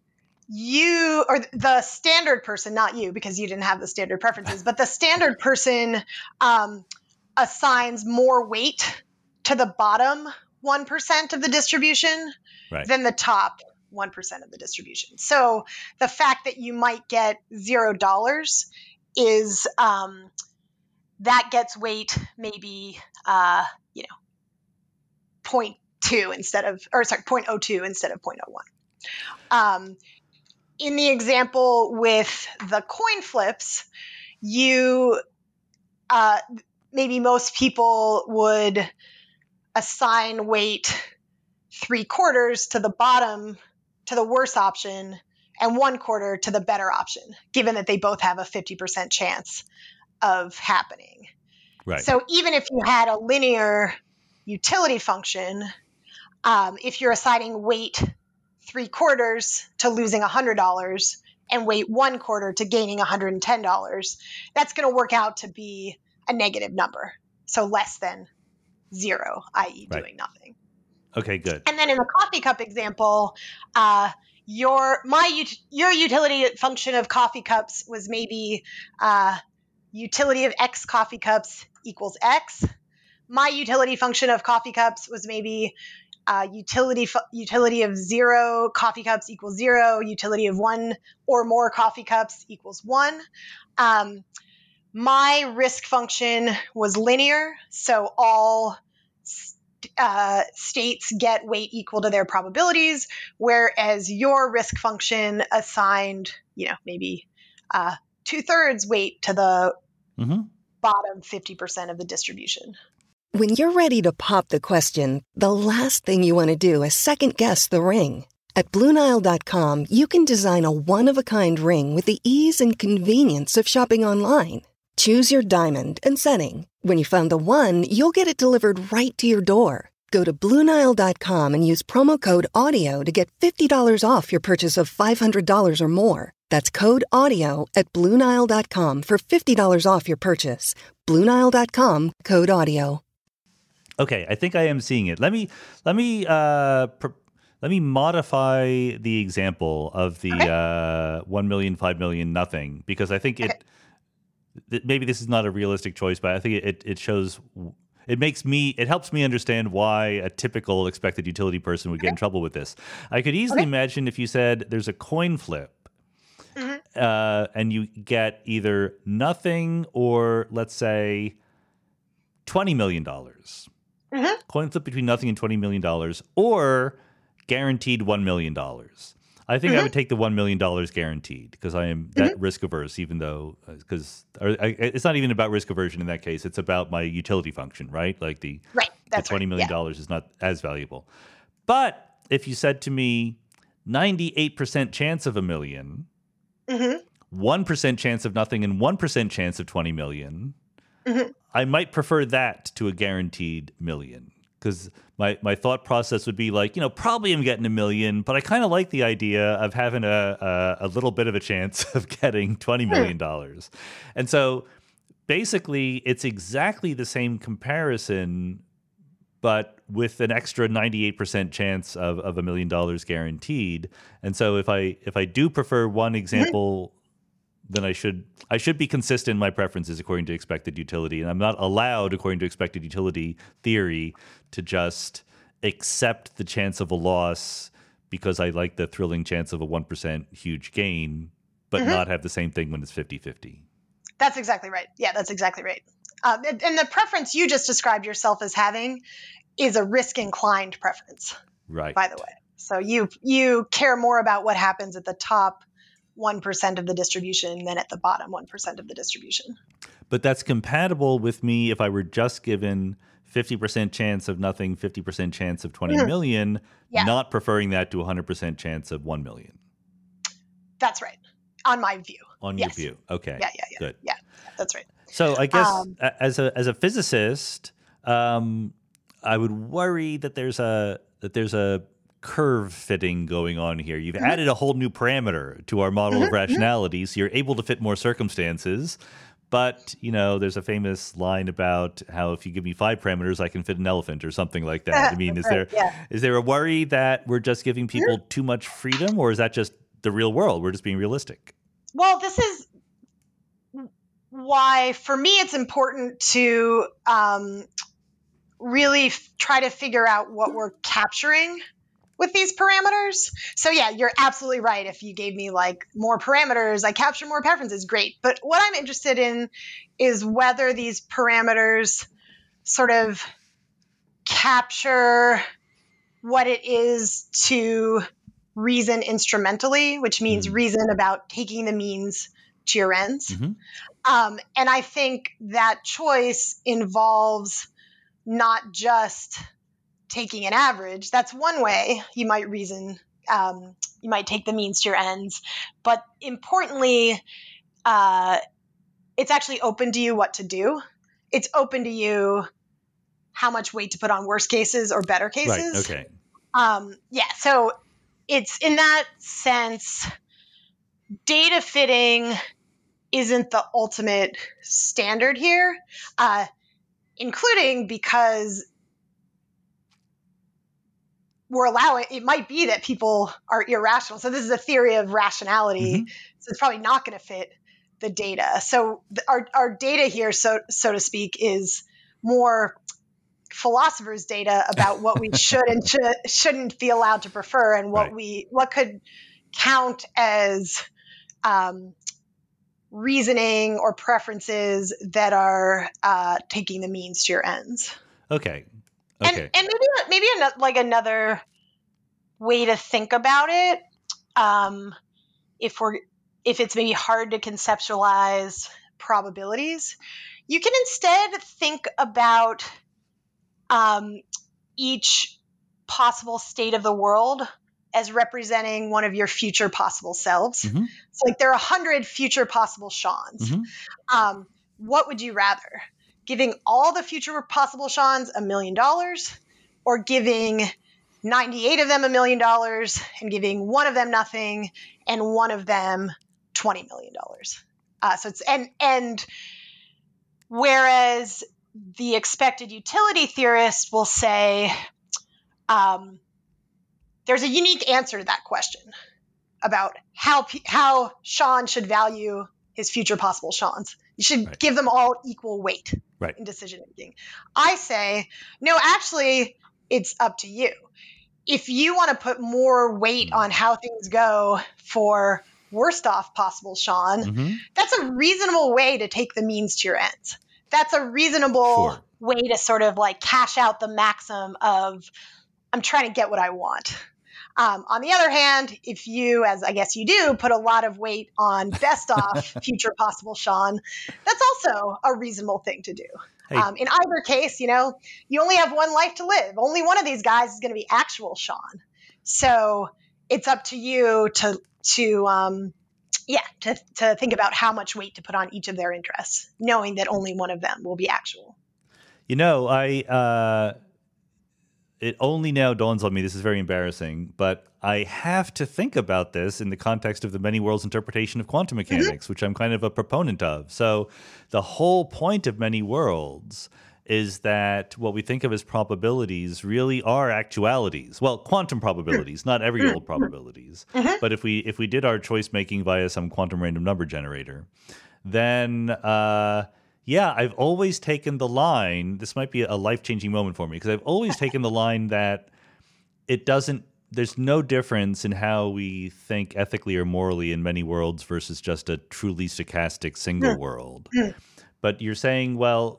C: you, or the standard person, not you, because you didn't have the standard preferences, but the standard person um, assigns more weight to the bottom one percent of the distribution
A: right.
C: than the top one percent of the distribution. So the fact that you might get zero dollars is um, that gets weight maybe, uh, you know, zero point two instead of, or sorry, zero point zero two instead of zero point zero one. Um, in the example with the coin flips, you, uh, maybe most people would assign weight three quarters to the bottom, to the worse option, and one quarter to the better option, given that they both have a fifty percent chance of happening.
A: Right.
C: So even if you had a linear utility function, um, if you're assigning weight three quarters to losing one hundred dollars and weight one quarter to gaining one hundred ten dollars, that's going to work out to be a negative number. So less than zero, that is
A: right.
C: doing nothing.
A: Okay, good.
C: And then in the coffee cup example, uh, your my ut- your utility function of coffee cups was maybe uh, utility of X coffee cups equals X. My utility function of coffee cups was maybe uh, utility fu- utility of zero coffee cups equals zero. Utility of one or more coffee cups equals one. Um, my risk function was linear, so all uh, states get weight equal to their probabilities, whereas your risk function assigned, you know, maybe uh, two thirds weight to the
A: Mm-hmm.
C: bottom fifty percent of the distribution.
D: When you're ready to pop the question, the last thing you want to do is second guess the ring. At Blue Nile dot com, you can design a one-of-a-kind ring with the ease and convenience of shopping online. Choose your diamond and setting. When you find the one, you'll get it delivered right to your door. Go to Blue Nile dot com and use promo code AUDIO to get fifty dollars off your purchase of five hundred dollars or more. That's code AUDIO at Blue Nile dot com for fifty dollars off your purchase. Blue Nile dot com, code AUDIO.
A: Okay, I think I am seeing it. Let me let me uh, pr- let me modify the example of the
C: Okay.
A: uh, one million, five million, nothing, because I think it
C: Okay.
A: th- maybe this is not a realistic choice, but I think it it shows it makes me it helps me understand why a typical expected utility person would get in trouble with this. I could easily
C: Okay.
A: imagine if you said there's a coin flip.
C: Mhm.
A: Uh, and you get either nothing or let's say twenty million dollars.
C: Mhm.
A: Coin flip between nothing and twenty million dollars, or guaranteed one million dollars. I think I would take the one million dollars guaranteed because I am that risk averse, even though, because it's not even about risk aversion in that case. It's about my utility function, right? Like the,
C: Right.
A: the
C: That's
A: twenty
C: right.
A: million dollars is not as valuable. But if you said to me, ninety-eight percent chance of a million,
C: Yeah. Mhm.
A: one percent chance of nothing, and one percent chance of twenty million,
C: Mhm.
A: I might prefer that to a guaranteed million, because my, my thought process would be like, you know, probably I'm getting a million, but I kind of like the idea of having a, a, a little bit of a chance of getting twenty million dollars. And so basically it's exactly the same comparison, but with an extra ninety-eight percent chance of, of a million dollars guaranteed. And so if I if I do prefer one example, then I should I should be consistent in my preferences according to expected utility. And I'm not allowed, according to expected utility theory, to just accept the chance of a loss because I like the thrilling chance of a one percent huge gain, but
C: Mhm.
A: not have the same thing when it's fifty-fifty.
C: That's exactly right. Yeah, that's exactly right. Um, and, and the preference you just described yourself as having is a risk-inclined preference,
A: Right.
C: by the way. So you you care more about what happens at the top one percent of the distribution than at the bottom one percent of the distribution.
A: But that's compatible with me if I were just given fifty percent chance of nothing, fifty percent chance of twenty
C: Mhm.
A: million,
C: Yeah.
A: not preferring that to one hundred percent chance of one million.
C: That's right. On my view.
A: On your
C: Yes.
A: view. Okay.
C: Yeah, yeah, yeah.
A: Good.
C: Yeah, that's right.
A: So I guess
C: Um,
A: a- as a as a physicist, um, I would worry that there's a that there's a curve fitting going on here. You've
C: Mm-hmm.
A: added a whole new parameter to our model of
C: Mhm, mhm.
A: rationality, so you're able to fit more circumstances. But you know, there's a famous line about how if you give me five parameters, I can fit an elephant or something like that. I mean, is there
C: Right, yeah.
A: is there a worry that we're just giving people too much freedom, or is that just the real world? We're just being realistic.
C: Well, this is why, for me, it's important to um, really f- try to figure out what we're capturing with these parameters. So, yeah, you're absolutely right. If you gave me like more parameters, I capture more preferences, great. But what I'm interested in is whether these parameters sort of capture what it is to reason instrumentally, which means
A: Mm.
C: reason about taking the means to your ends.
A: hmm
C: Um, and I think that choice involves not just taking an average. That's one way you might reason. Um, you might take the means to your ends. But importantly, uh, it's actually open to you what to do. It's open to you how much weight to put on worst cases or better
A: Right.
C: cases.
A: Okay.
C: Um, yeah, so it's in that sense, data fitting isn't the ultimate standard here, uh, including because we're allowing, it might be that people are irrational. So this is a theory of rationality. Mm-hmm. So it's probably not going to fit the data. So the, our, our data here, so, so to speak, is more philosophers' data about what we should and should, shouldn't be allowed to prefer, and what right. we, what could count as um, reasoning or preferences that are uh, taking the means to your ends.
A: Okay.
C: Okay. And, and maybe maybe another, like another way to think about it, um, if we're if it's maybe hard to conceptualize probabilities, you can instead think about um, each possible state of the world as representing one of your future possible selves. Mm-hmm. So, like, there are a hundred future possible Seans. Mm-hmm. Um, what would you rather? Giving all the future possible Seans a million dollars, or giving ninety-eight of them a million dollars and giving one of them nothing and one of them twenty million dollars? Uh, so it's, and, and whereas the expected utility theorist will say, um, there's a unique answer to that question about how, how Sean should value his future possible Seans. You should right. give them all equal weight right. in decision making. I say, no, actually, it's up to you. If you want to put more weight mm. on how things go for worst off possible Sean, mm-hmm. that's a reasonable way to take the means to your ends. That's a reasonable sure. way to sort of like cash out the maxim of, I'm trying to get what I want. Um, on the other hand, if you, as I guess you do, put a lot of weight on best off future possible Sean, that's also a reasonable thing to do. Hey. Um, in either case, you know, you only have one life to live. Only one of these guys is going to be actual Sean. So it's up to you to, to um, yeah, to, to think about how much weight to put on each of their interests, knowing that only one of them will be actual.
A: You know, I... Uh... It only now dawns on me, this is very embarrassing, but I have to think about this in the context of the many worlds interpretation of quantum mechanics, mm-hmm. which I'm kind of a proponent of. So the whole point of many worlds is that what we think of as probabilities really are actualities. Well, quantum probabilities, not every old probabilities. Mm-hmm. But if we if we did our choice making via some quantum random number generator, then... Uh, Yeah, I've always taken the line, this might be a life-changing moment for me, because I've always taken the line that it doesn't, there's no difference in how we think ethically or morally in many worlds versus just a truly stochastic single world. But you're saying, well,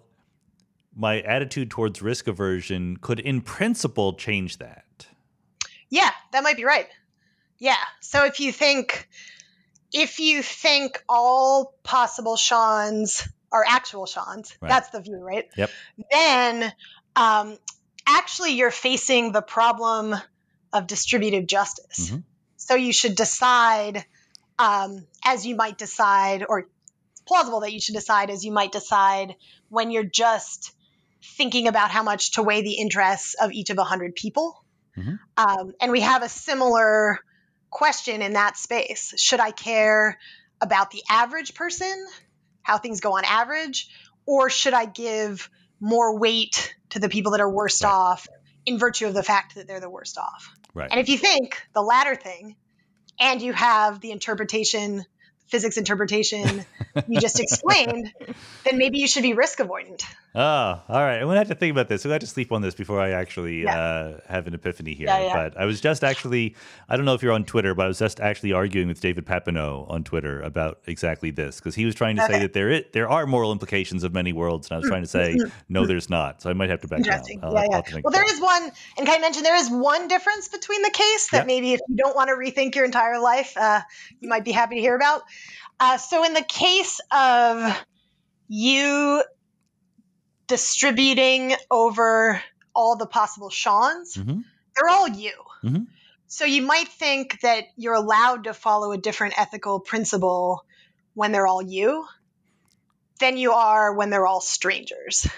A: my attitude towards risk aversion could in principle change that.
C: Yeah, that might be right. Yeah, so if you think, if you think all possible Seans are actual Seans, right. that's the view, right?
A: Yep.
C: Then um, actually you're facing the problem of distributive justice. Mm-hmm. So you should decide um, as you might decide, or it's plausible that you should decide as you might decide when you're just thinking about how much to weigh the interests of each of a hundred people. Mm-hmm. Um, and we have a similar question in that space. Should I care about the average person, how things go on average, or should I give more weight to the people that are worst right. off in virtue of the fact that they're the worst off?
A: Right.
C: And if you think the latter thing, and you have the interpretation, physics interpretation you just explained, then maybe you should be risk avoidant.
A: Oh, all right. I'm going to have to think about this. I'm going to have to sleep on this before I actually yeah. uh, have an epiphany here.
C: Yeah, yeah.
A: But I was just actually, I don't know if you're on Twitter, but I was just actually arguing with David Papineau on Twitter about exactly this, because he was trying to okay. say that there is, there are moral implications of many worlds, and I was trying to say, no, there's not. So I might have to back down.
C: I'll, yeah, yeah. Well, there is one, and Kai mentioned there is one difference between the case that yeah. maybe if you don't want to rethink your entire life, uh, you might be happy to hear about. Uh, so in the case of you distributing over all the possible Seans, mm-hmm. they're all you. Mm-hmm. So you might think that you're allowed to follow a different ethical principle when they're all you than you are when they're all strangers.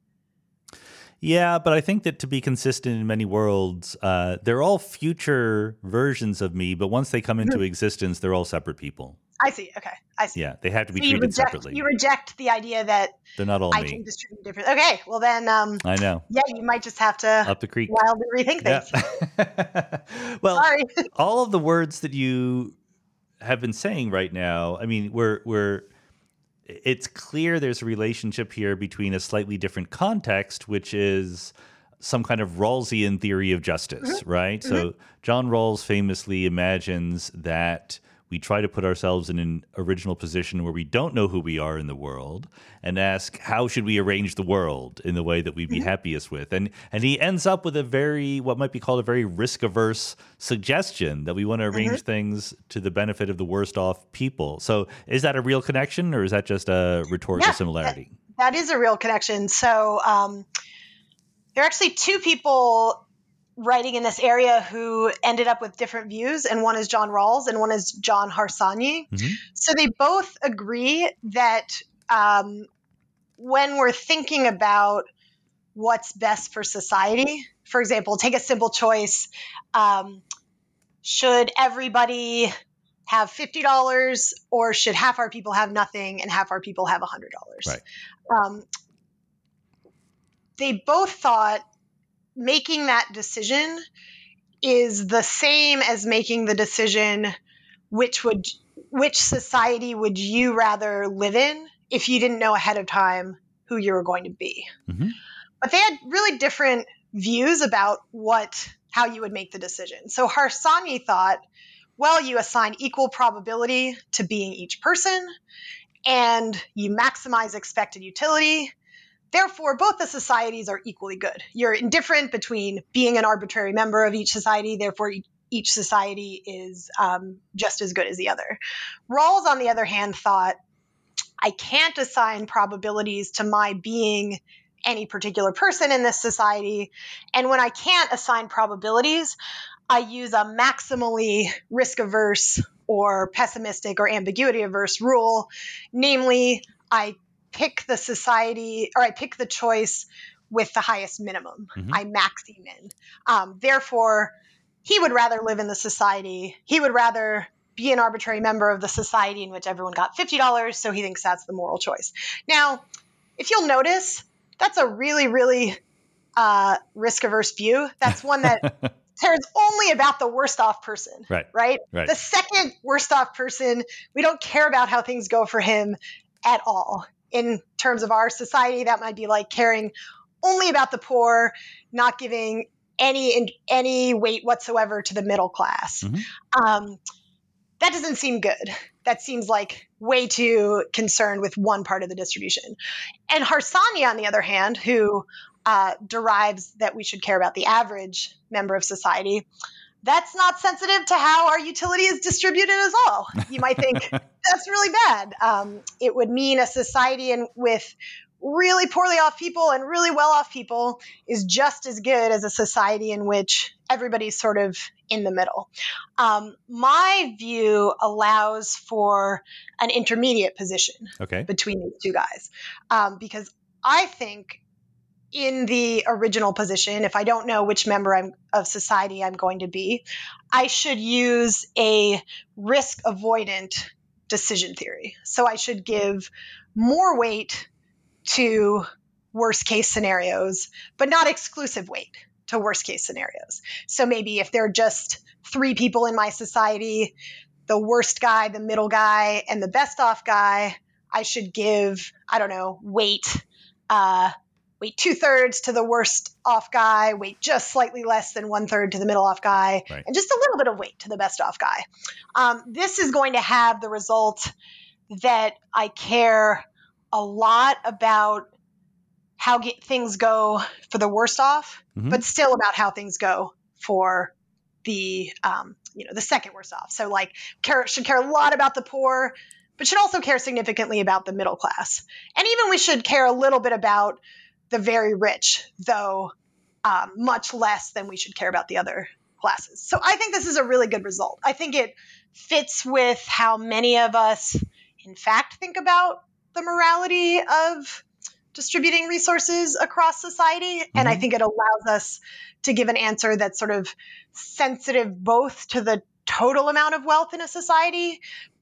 A: Yeah, but I think that to be consistent in many worlds, uh, they're all future versions of me, but once they come into mm-hmm. existence, they're all separate people.
C: I see. Okay, I see.
A: Yeah, they have to be
C: so you
A: treated
C: reject,
A: separately.
C: You reject the idea that
A: they're not all
C: I
A: me.
C: can distribute different. Okay, well then, um,
A: I know.
C: Yeah, you might just have to
A: Up the creek.
C: wildly rethink things.
A: Yeah. Well,
C: Sorry.
A: all of the words that you have been saying right now, I mean, we're we're. It's clear there's a relationship here between a slightly different context, which is some kind of Rawlsian theory of justice, mm-hmm. right? Mm-hmm. So John Rawls famously imagines that we try to put ourselves in an original position where we don't know who we are in the world and ask, how should we arrange the world in the way that we'd be mm-hmm. happiest with? And and he ends up with a very, what might be called a very risk-averse suggestion that we want to arrange mm-hmm. things to the benefit of the worst off people. So is that a real connection, or is that just a rhetorical
C: yeah,
A: similarity?
C: That, that is a real connection. So um, there are actually two people writing in this area who ended up with different views, and one is John Rawls and one is John Harsanyi. Mm-hmm. So they both agree that um, when we're thinking about what's best for society, for example, take a simple choice. Um, should everybody have fifty dollars, or should half our people have nothing and half our people have one hundred dollars?
A: Right.
C: Um, they both thought making that decision is the same as making the decision which would which society would you rather live in if you didn't know ahead of time who you were going to be. Mm-hmm. But they had really different views about what how you would make the decision. So Harsanyi thought, well, you assign equal probability to being each person, and you maximize expected utility. Therefore, both the societies are equally good. You're indifferent between being an arbitrary member of each society. Therefore, each society is um, just as good as the other. Rawls, on the other hand, thought, I can't assign probabilities to my being any particular person in this society. And when I can't assign probabilities, I use a maximally risk-averse or pessimistic or ambiguity-averse rule. Namely, I pick the society, or I pick the choice with the highest minimum. Mm-hmm. I max him in. Um, therefore, he would rather live in the society. He would rather be an arbitrary member of the society in which everyone got fifty dollars, so he thinks that's the moral choice. Now, if you'll notice, that's a really, really uh, risk-averse view. That's one that cares only about the worst off person,
A: right.
C: right?
A: Right.
C: The second worst off person, we don't care about how things go for him at all. In terms of our society, that might be like caring only about the poor, not giving any any weight whatsoever to the middle class. Mm-hmm. Um, that doesn't seem good. That seems like way too concerned with one part of the distribution. And Harsanyi, on the other hand, who uh, derives that we should care about the average member of society, that's not sensitive to how our utility is distributed at all. You might think that's really bad. Um, it would mean a society in, with really poorly off people and really well off people is just as good as a society in which everybody's sort of in the middle. Um, my view allows for an intermediate position
A: okay.
C: between these two guys, um, because I think in the original position, if I don't know which member I'm, of society I'm going to be, I should use a risk avoidant decision theory. So I should give more weight to worst case scenarios, but not exclusive weight to worst case scenarios. So maybe if there are just three people in my society, the worst guy, the middle guy, and the best off guy, I should give, I don't know, weight, uh, weight two thirds to the worst off guy, weight just slightly less than one third to the middle off guy,
A: right.
C: and just a little bit of weight to the best off guy. Um, this is going to have the result that I care a lot about how get things go for the worst off, mm-hmm. but still about how things go for the, um, you know, the second worst off. So like care, should care a lot about the poor, but should also care significantly about the middle class. And even we should care a little bit about the very rich, though um, much less than we should care about the other classes. So I think this is a really good result. I think it fits with how many of us, in fact, think about the morality of distributing resources across society. Mm-hmm. And I think it allows us to give an answer that's sort of sensitive both to the total amount of wealth in a society,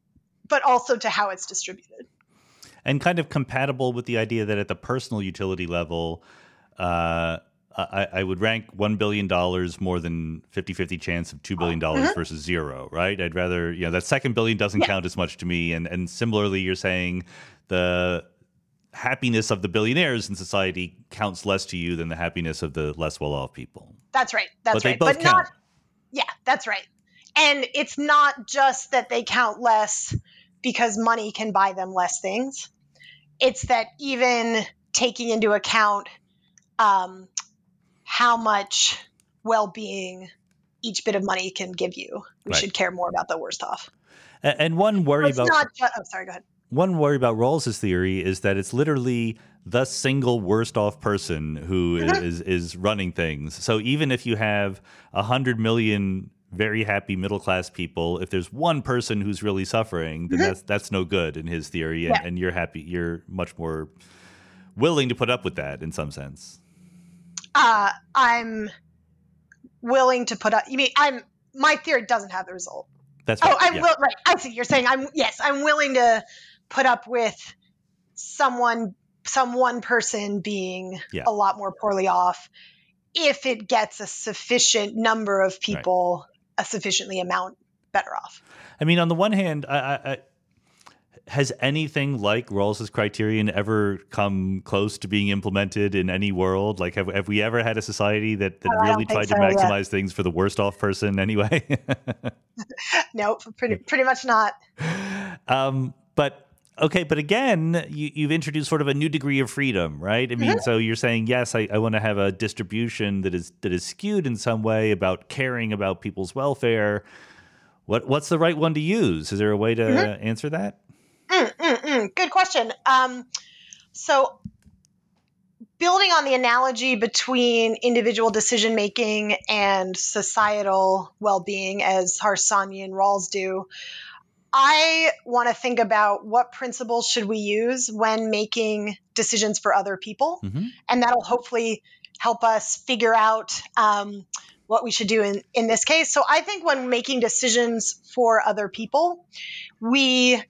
C: but also to how it's distributed.
A: And kind of compatible with the idea that at the personal utility level, uh, I, I would rank one billion dollars more than fifty-fifty chance of two billion dollars mm-hmm. versus zero, right? I'd rather, you know, that second billion doesn't yeah. count as much to me. And, and similarly, you're saying the happiness of the billionaires in society counts less to you than the happiness of the less well-off people.
C: That's right. That's
A: but they
C: right.
A: Both
C: but
A: count.
C: not, yeah, that's right. And it's not just that they count less because money can buy them less things. It's that even taking into account um, how much well-being each bit of money can give you, we right. should care more about the worst off.
A: And, and one worry
C: it's
A: about
C: not just, oh, sorry, go ahead.
A: One worry about Rawls's theory is that it's literally the single worst off person who mm-hmm. is is running things. So even if you have a hundred million very happy middle class people, if there's one person who's really suffering, then mm-hmm. that's that's no good in his theory, and,
C: yeah.
A: and you're happy. You're much more willing to put up with that in some sense.
C: Uh, I'm willing to put up. You mean I'm? My theory doesn't have the result.
A: That's right.
C: Oh, I'm
A: yeah.
C: will, right. I see. You're saying I'm. Yes, I'm willing to put up with someone, some one person being
A: yeah.
C: a lot more poorly off if it gets a sufficient number of people. Right. A sufficiently amount better off.
A: I mean, on the one hand, I, I, I, has anything like Rawls's criterion ever come close to being implemented in any world? Like, have have we ever had a society that, that
C: oh,
A: really tried
C: so,
A: to maximize
C: yeah.
A: things for the worst off person anyway?
C: Nope, pretty pretty much not.
A: Um, but. Okay, but again, you, you've introduced sort of a new degree of freedom, right? I mean, mm-hmm. so you're saying, yes, I, I want to have a distribution that is that is skewed in some way about caring about people's welfare. What what's the right one to use? Is there a way to mm-hmm. answer that?
C: Mm, mm, mm. Good question. Um, so building on the analogy between individual decision making and societal well-being, as Harsanyi and Rawls do, I want to think about what principles should we use when making decisions for other people.
A: Mm-hmm.
C: And that'll hopefully help us figure out um, what we should do in, in this case. So I think when making decisions for other people, we,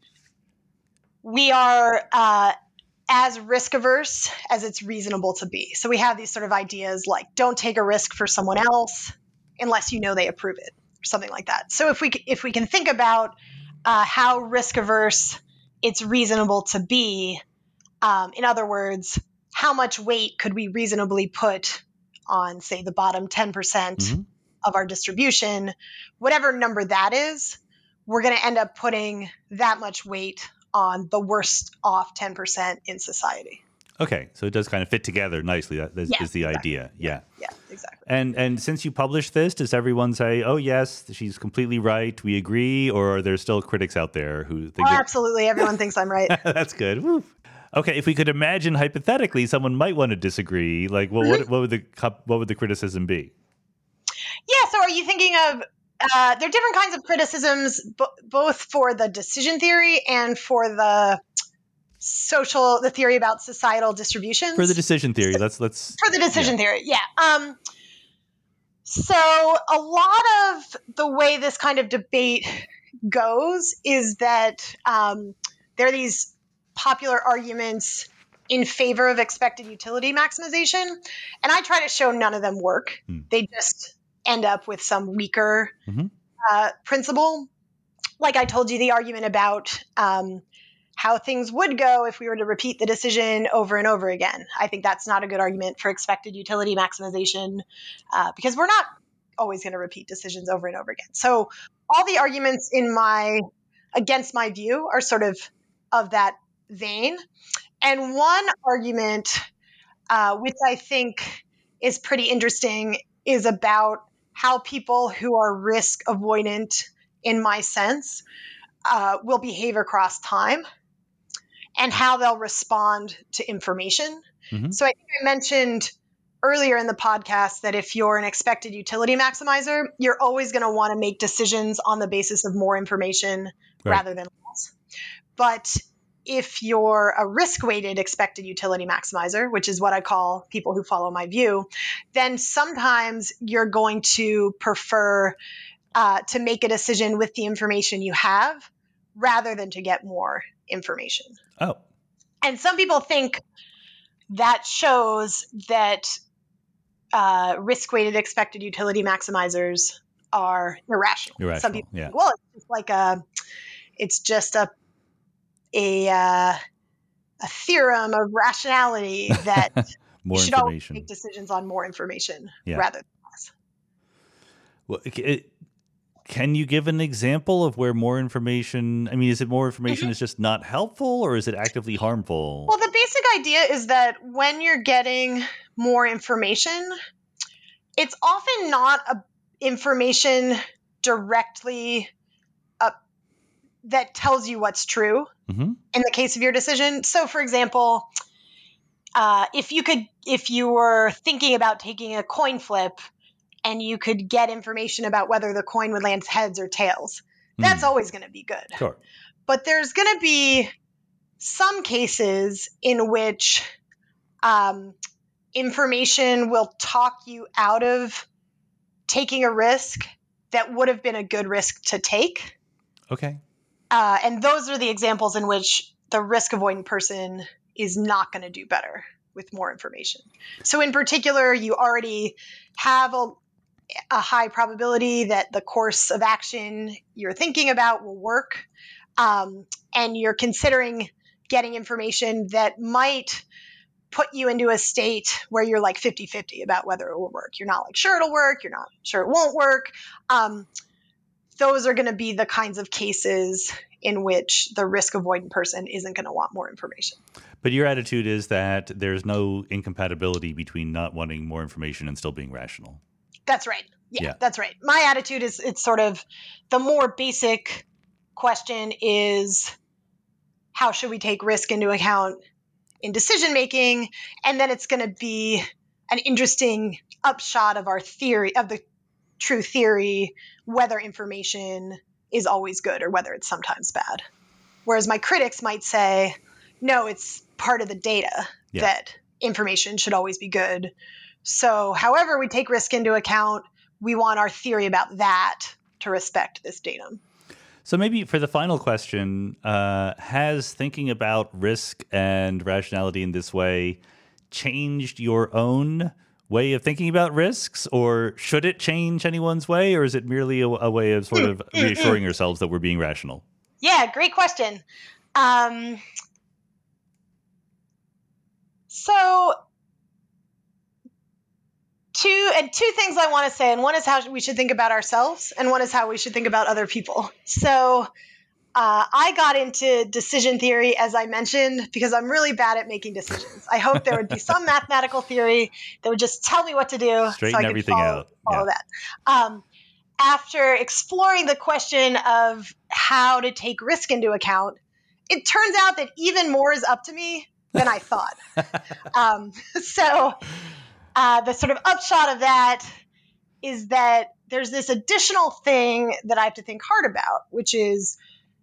C: we are uh, as risk averse as it's reasonable to be. So we have these sort of ideas like don't take a risk for someone else unless you know they approve it or something like that. So if we if we can think about Uh, how risk averse it's reasonable to be. Um, in other words, how much weight could we reasonably put on, say, the bottom ten percent
A: mm-hmm.
C: of our distribution? Whatever number that is, we're going to end up putting that much weight on the worst off ten percent in society.
A: Okay, so it does kind of fit together nicely. That is,
C: yeah,
A: is the
C: exactly.
A: idea. Yeah.
C: Yeah, exactly.
A: And and since you published this, does everyone say, "Oh yes, she's completely right. We agree," or are there still critics out there who think?
C: Oh,
A: that-
C: absolutely, everyone thinks I'm right.
A: That's good. Woo. Okay, if we could imagine hypothetically, someone might want to disagree. Like, well, mm-hmm. what what would the what would the criticism be?
C: Yeah. So, are you thinking of? Uh, there are different kinds of criticisms, b- both for the decision theory and for the social, the theory about societal distributions.
A: For the decision theory, let's let's.
C: For the decision
A: yeah.
C: theory, yeah. Um, so a lot of the way this kind of debate goes is that um, there are these popular arguments in favor of expected utility maximization, and I try to show none of them work.
A: Hmm.
C: They just end up with some weaker
A: mm-hmm.
C: uh, principle. Like I told you, the argument about um, how things would go if we were to repeat the decision over and over again. I think that's not a good argument for expected utility maximization uh, because we're not always going to repeat decisions over and over again. So all the arguments in my against my view are sort of of that vein. And one argument, uh, which I think is pretty interesting, is about how people who are risk avoidant, in my sense, uh, will behave across time and how they'll respond to information.
A: Mm-hmm.
C: So I think I mentioned earlier in the podcast that if you're an expected utility maximizer, you're always going to want to make decisions on the basis of more information
A: right.
C: rather than less. But if you're a risk-weighted expected utility maximizer, which is what I call people who follow my view, then sometimes you're going to prefer uh, to make a decision with the information you have rather than to get more information.
A: Oh.
C: And some people think that shows that uh, risk-weighted expected utility maximizers are irrational.
A: Irrational,
C: Some people
A: yeah.
C: think, well, it's just like a, it's just a a uh, a theorem of rationality that
A: more
C: you should always
A: information.
C: make decisions on more information
A: Yeah.
C: rather than less.
A: Well, it, it, can you give an example of where more information, I mean, is it more information
C: Mm-hmm.
A: is just not helpful, or is it actively harmful?
C: Well, the basic idea is that when you're getting more information, it's often not a information directly uh, that tells you what's true
A: Mhm.
C: in the case of your decision. So, for example, uh, if you could, if you were thinking about taking a coin flip and you could get information about whether the coin would land heads or tails, that's
A: Mm.
C: always going to be good.
A: Sure.
C: But there's going to be some cases in which um, information will talk you out of taking a risk that would have been a good risk to take.
A: Okay.
C: Uh, and those are the examples in which the risk avoidant person is not going to do better with more information. So in particular, you already have a, a high probability that the course of action you're thinking about will work. Um, and you're considering getting information that might put you into a state where you're like fifty-fifty about whether it will work. You're not like sure it'll work. You're not sure it won't work. Um, those are going to be the kinds of cases in which the risk avoidant person isn't going to want more information.
A: But your attitude is that there's no incompatibility between not wanting more information and still being rational.
C: That's right. Yeah,
A: Yeah.
C: that's right. My attitude is it's sort of the more basic question is how should we take risk into account in decision making? And then it's going to be an interesting upshot of our theory, of the true theory, whether information is always good or whether it's sometimes bad. Whereas my critics might say, no, it's part of the data
A: Yeah.
C: that information should always be good. So however we take risk into account, we want our theory about that to respect this datum.
A: So maybe for the final question, uh, has thinking about risk and rationality in this way changed your own way of thinking about risks, or should it change anyone's way, or is it merely a, a way of sort of reassuring ourselves that we're being rational?
C: Yeah, great question. Um, so two and two things I want to say, and one is how we should think about ourselves, and one is how we should think about other people. So uh, I got into decision theory, as I mentioned, because I'm really bad at making decisions. I hope there would be some mathematical theory that would just tell me what to do,
A: Straighten
C: so I could
A: everything
C: follow,
A: out.
C: follow
A: Yeah.
C: that. Um, after exploring the question of how to take risk into account, it turns out that even more is up to me than I thought. um, so uh, the sort of upshot of that is that there's this additional thing that I have to think hard about, which is,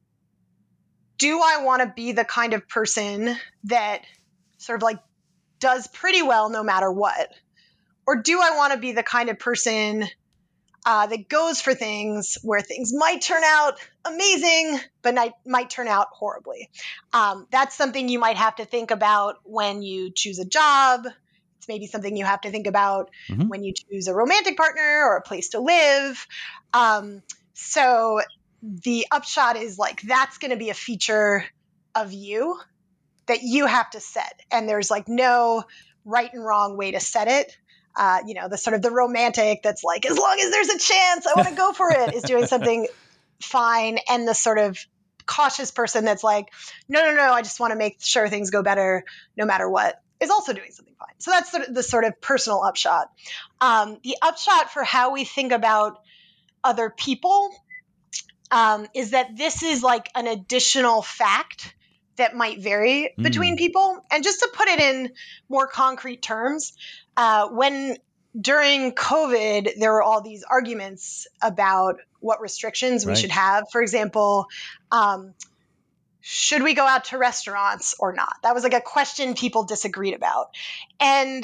C: do I want to be the kind of person that sort of like does pretty well no matter what? Or do I want to be the kind of person uh, that goes for things where things might turn out amazing, but might, might turn out horribly? Um, that's something you might have to think about when you choose a job. It's maybe something you have to think about
A: Mhm.
C: when you choose a romantic partner or a place to live. Um, so the upshot is like, that's going to be a feature of you that you have to set. And there's like no right and wrong way to set it. Uh, you know, the sort of the romantic that's like, as long as there's a chance, I want to go for it, is doing something fine. And the sort of cautious person that's like, no, no, no, I just want to make sure things go better no matter what, is also doing something fine. So that's sort of the sort of personal upshot. Um, the upshot for how we think about other people um, is that this is like an additional fact that might vary
A: Mm.
C: between people. And just to put it in more concrete terms, uh, when during COVID, there were all these arguments about what restrictions we
A: Right.
C: should have. For example, um, should we go out to restaurants or not? That was like a question people disagreed about. And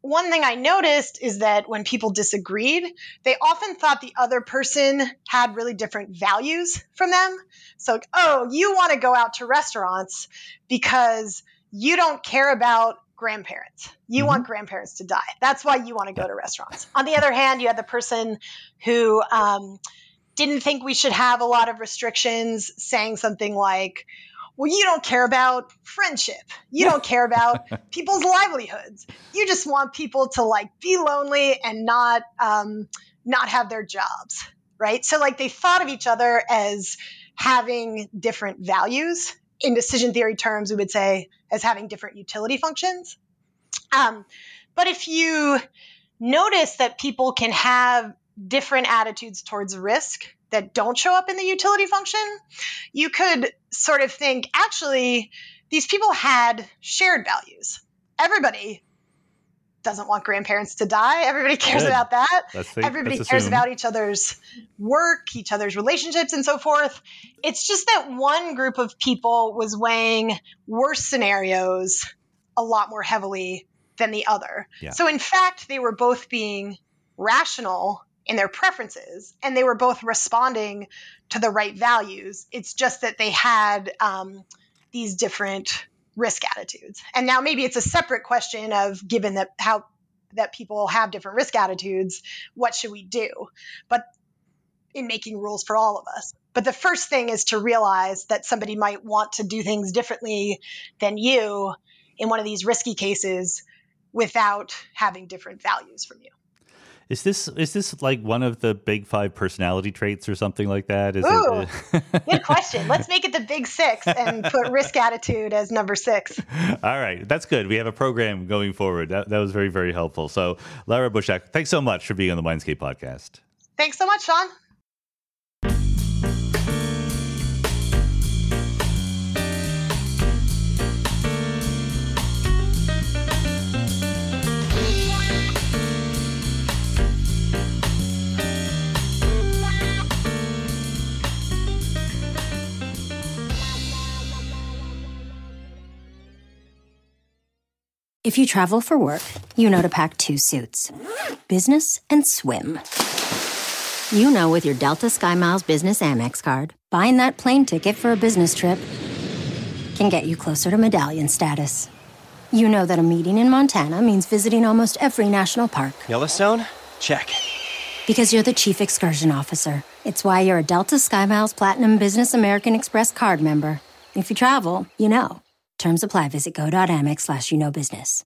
C: one thing I noticed is that when people disagreed, they often thought the other person had really different values from them. So, oh, you want to go out to restaurants because you don't care about grandparents. You mm-hmm. want grandparents to die. That's why you want to go yeah. to restaurants. On the other hand, you had the person who um, didn't think we should have a lot of restrictions, saying something like, well, you don't care about friendship. You don't care about people's livelihoods. You just want people to like be lonely and not um, not have their jobs, right? So like they thought of each other as having different values. In decision theory terms, we would say as having different utility functions. Um, but if you notice that people can have different attitudes towards risk that don't show up in the utility function, you could sort of think, actually, these people had shared values. Everybody doesn't want grandparents to die. Everybody cares Good. about that. The, Everybody cares assumed. about each other's work, each other's relationships, and so forth. It's just that one group of people was weighing worse scenarios a lot more heavily than the other. Yeah. So in fact, they were both being rational in their preferences, and they were both responding to the right values. It's just that they had um, these different risk attitudes. And now maybe it's a separate question of, given that how that people have different risk attitudes, what should we do? But in making rules for all of us. But the first thing is to realize that somebody might want to do things differently than you in one of these risky cases without having different values from you.
A: Is this is this like one of the big five personality traits or something like that? Is
C: Ooh,
A: it, uh...
C: good question. Let's make it the big six and put risk attitude as number six.
A: All right. That's good. We have a program going forward. That, that was very, very helpful. So, Lara Bushak, thanks so much for being on the Mindscape podcast.
C: Thanks so much, Sean.
E: If you travel for work, you know to pack two suits, business and swim. You know with your Delta SkyMiles Business Amex card, buying that plane ticket for a business trip can get you closer to medallion status. You know that a meeting in Montana means visiting almost every national park.
F: Yellowstone? Check.
E: Because you're the chief excursion officer. It's why you're a Delta SkyMiles Platinum Business American Express card member. If you travel, you know. Terms apply. Visit go.amex slash you know business.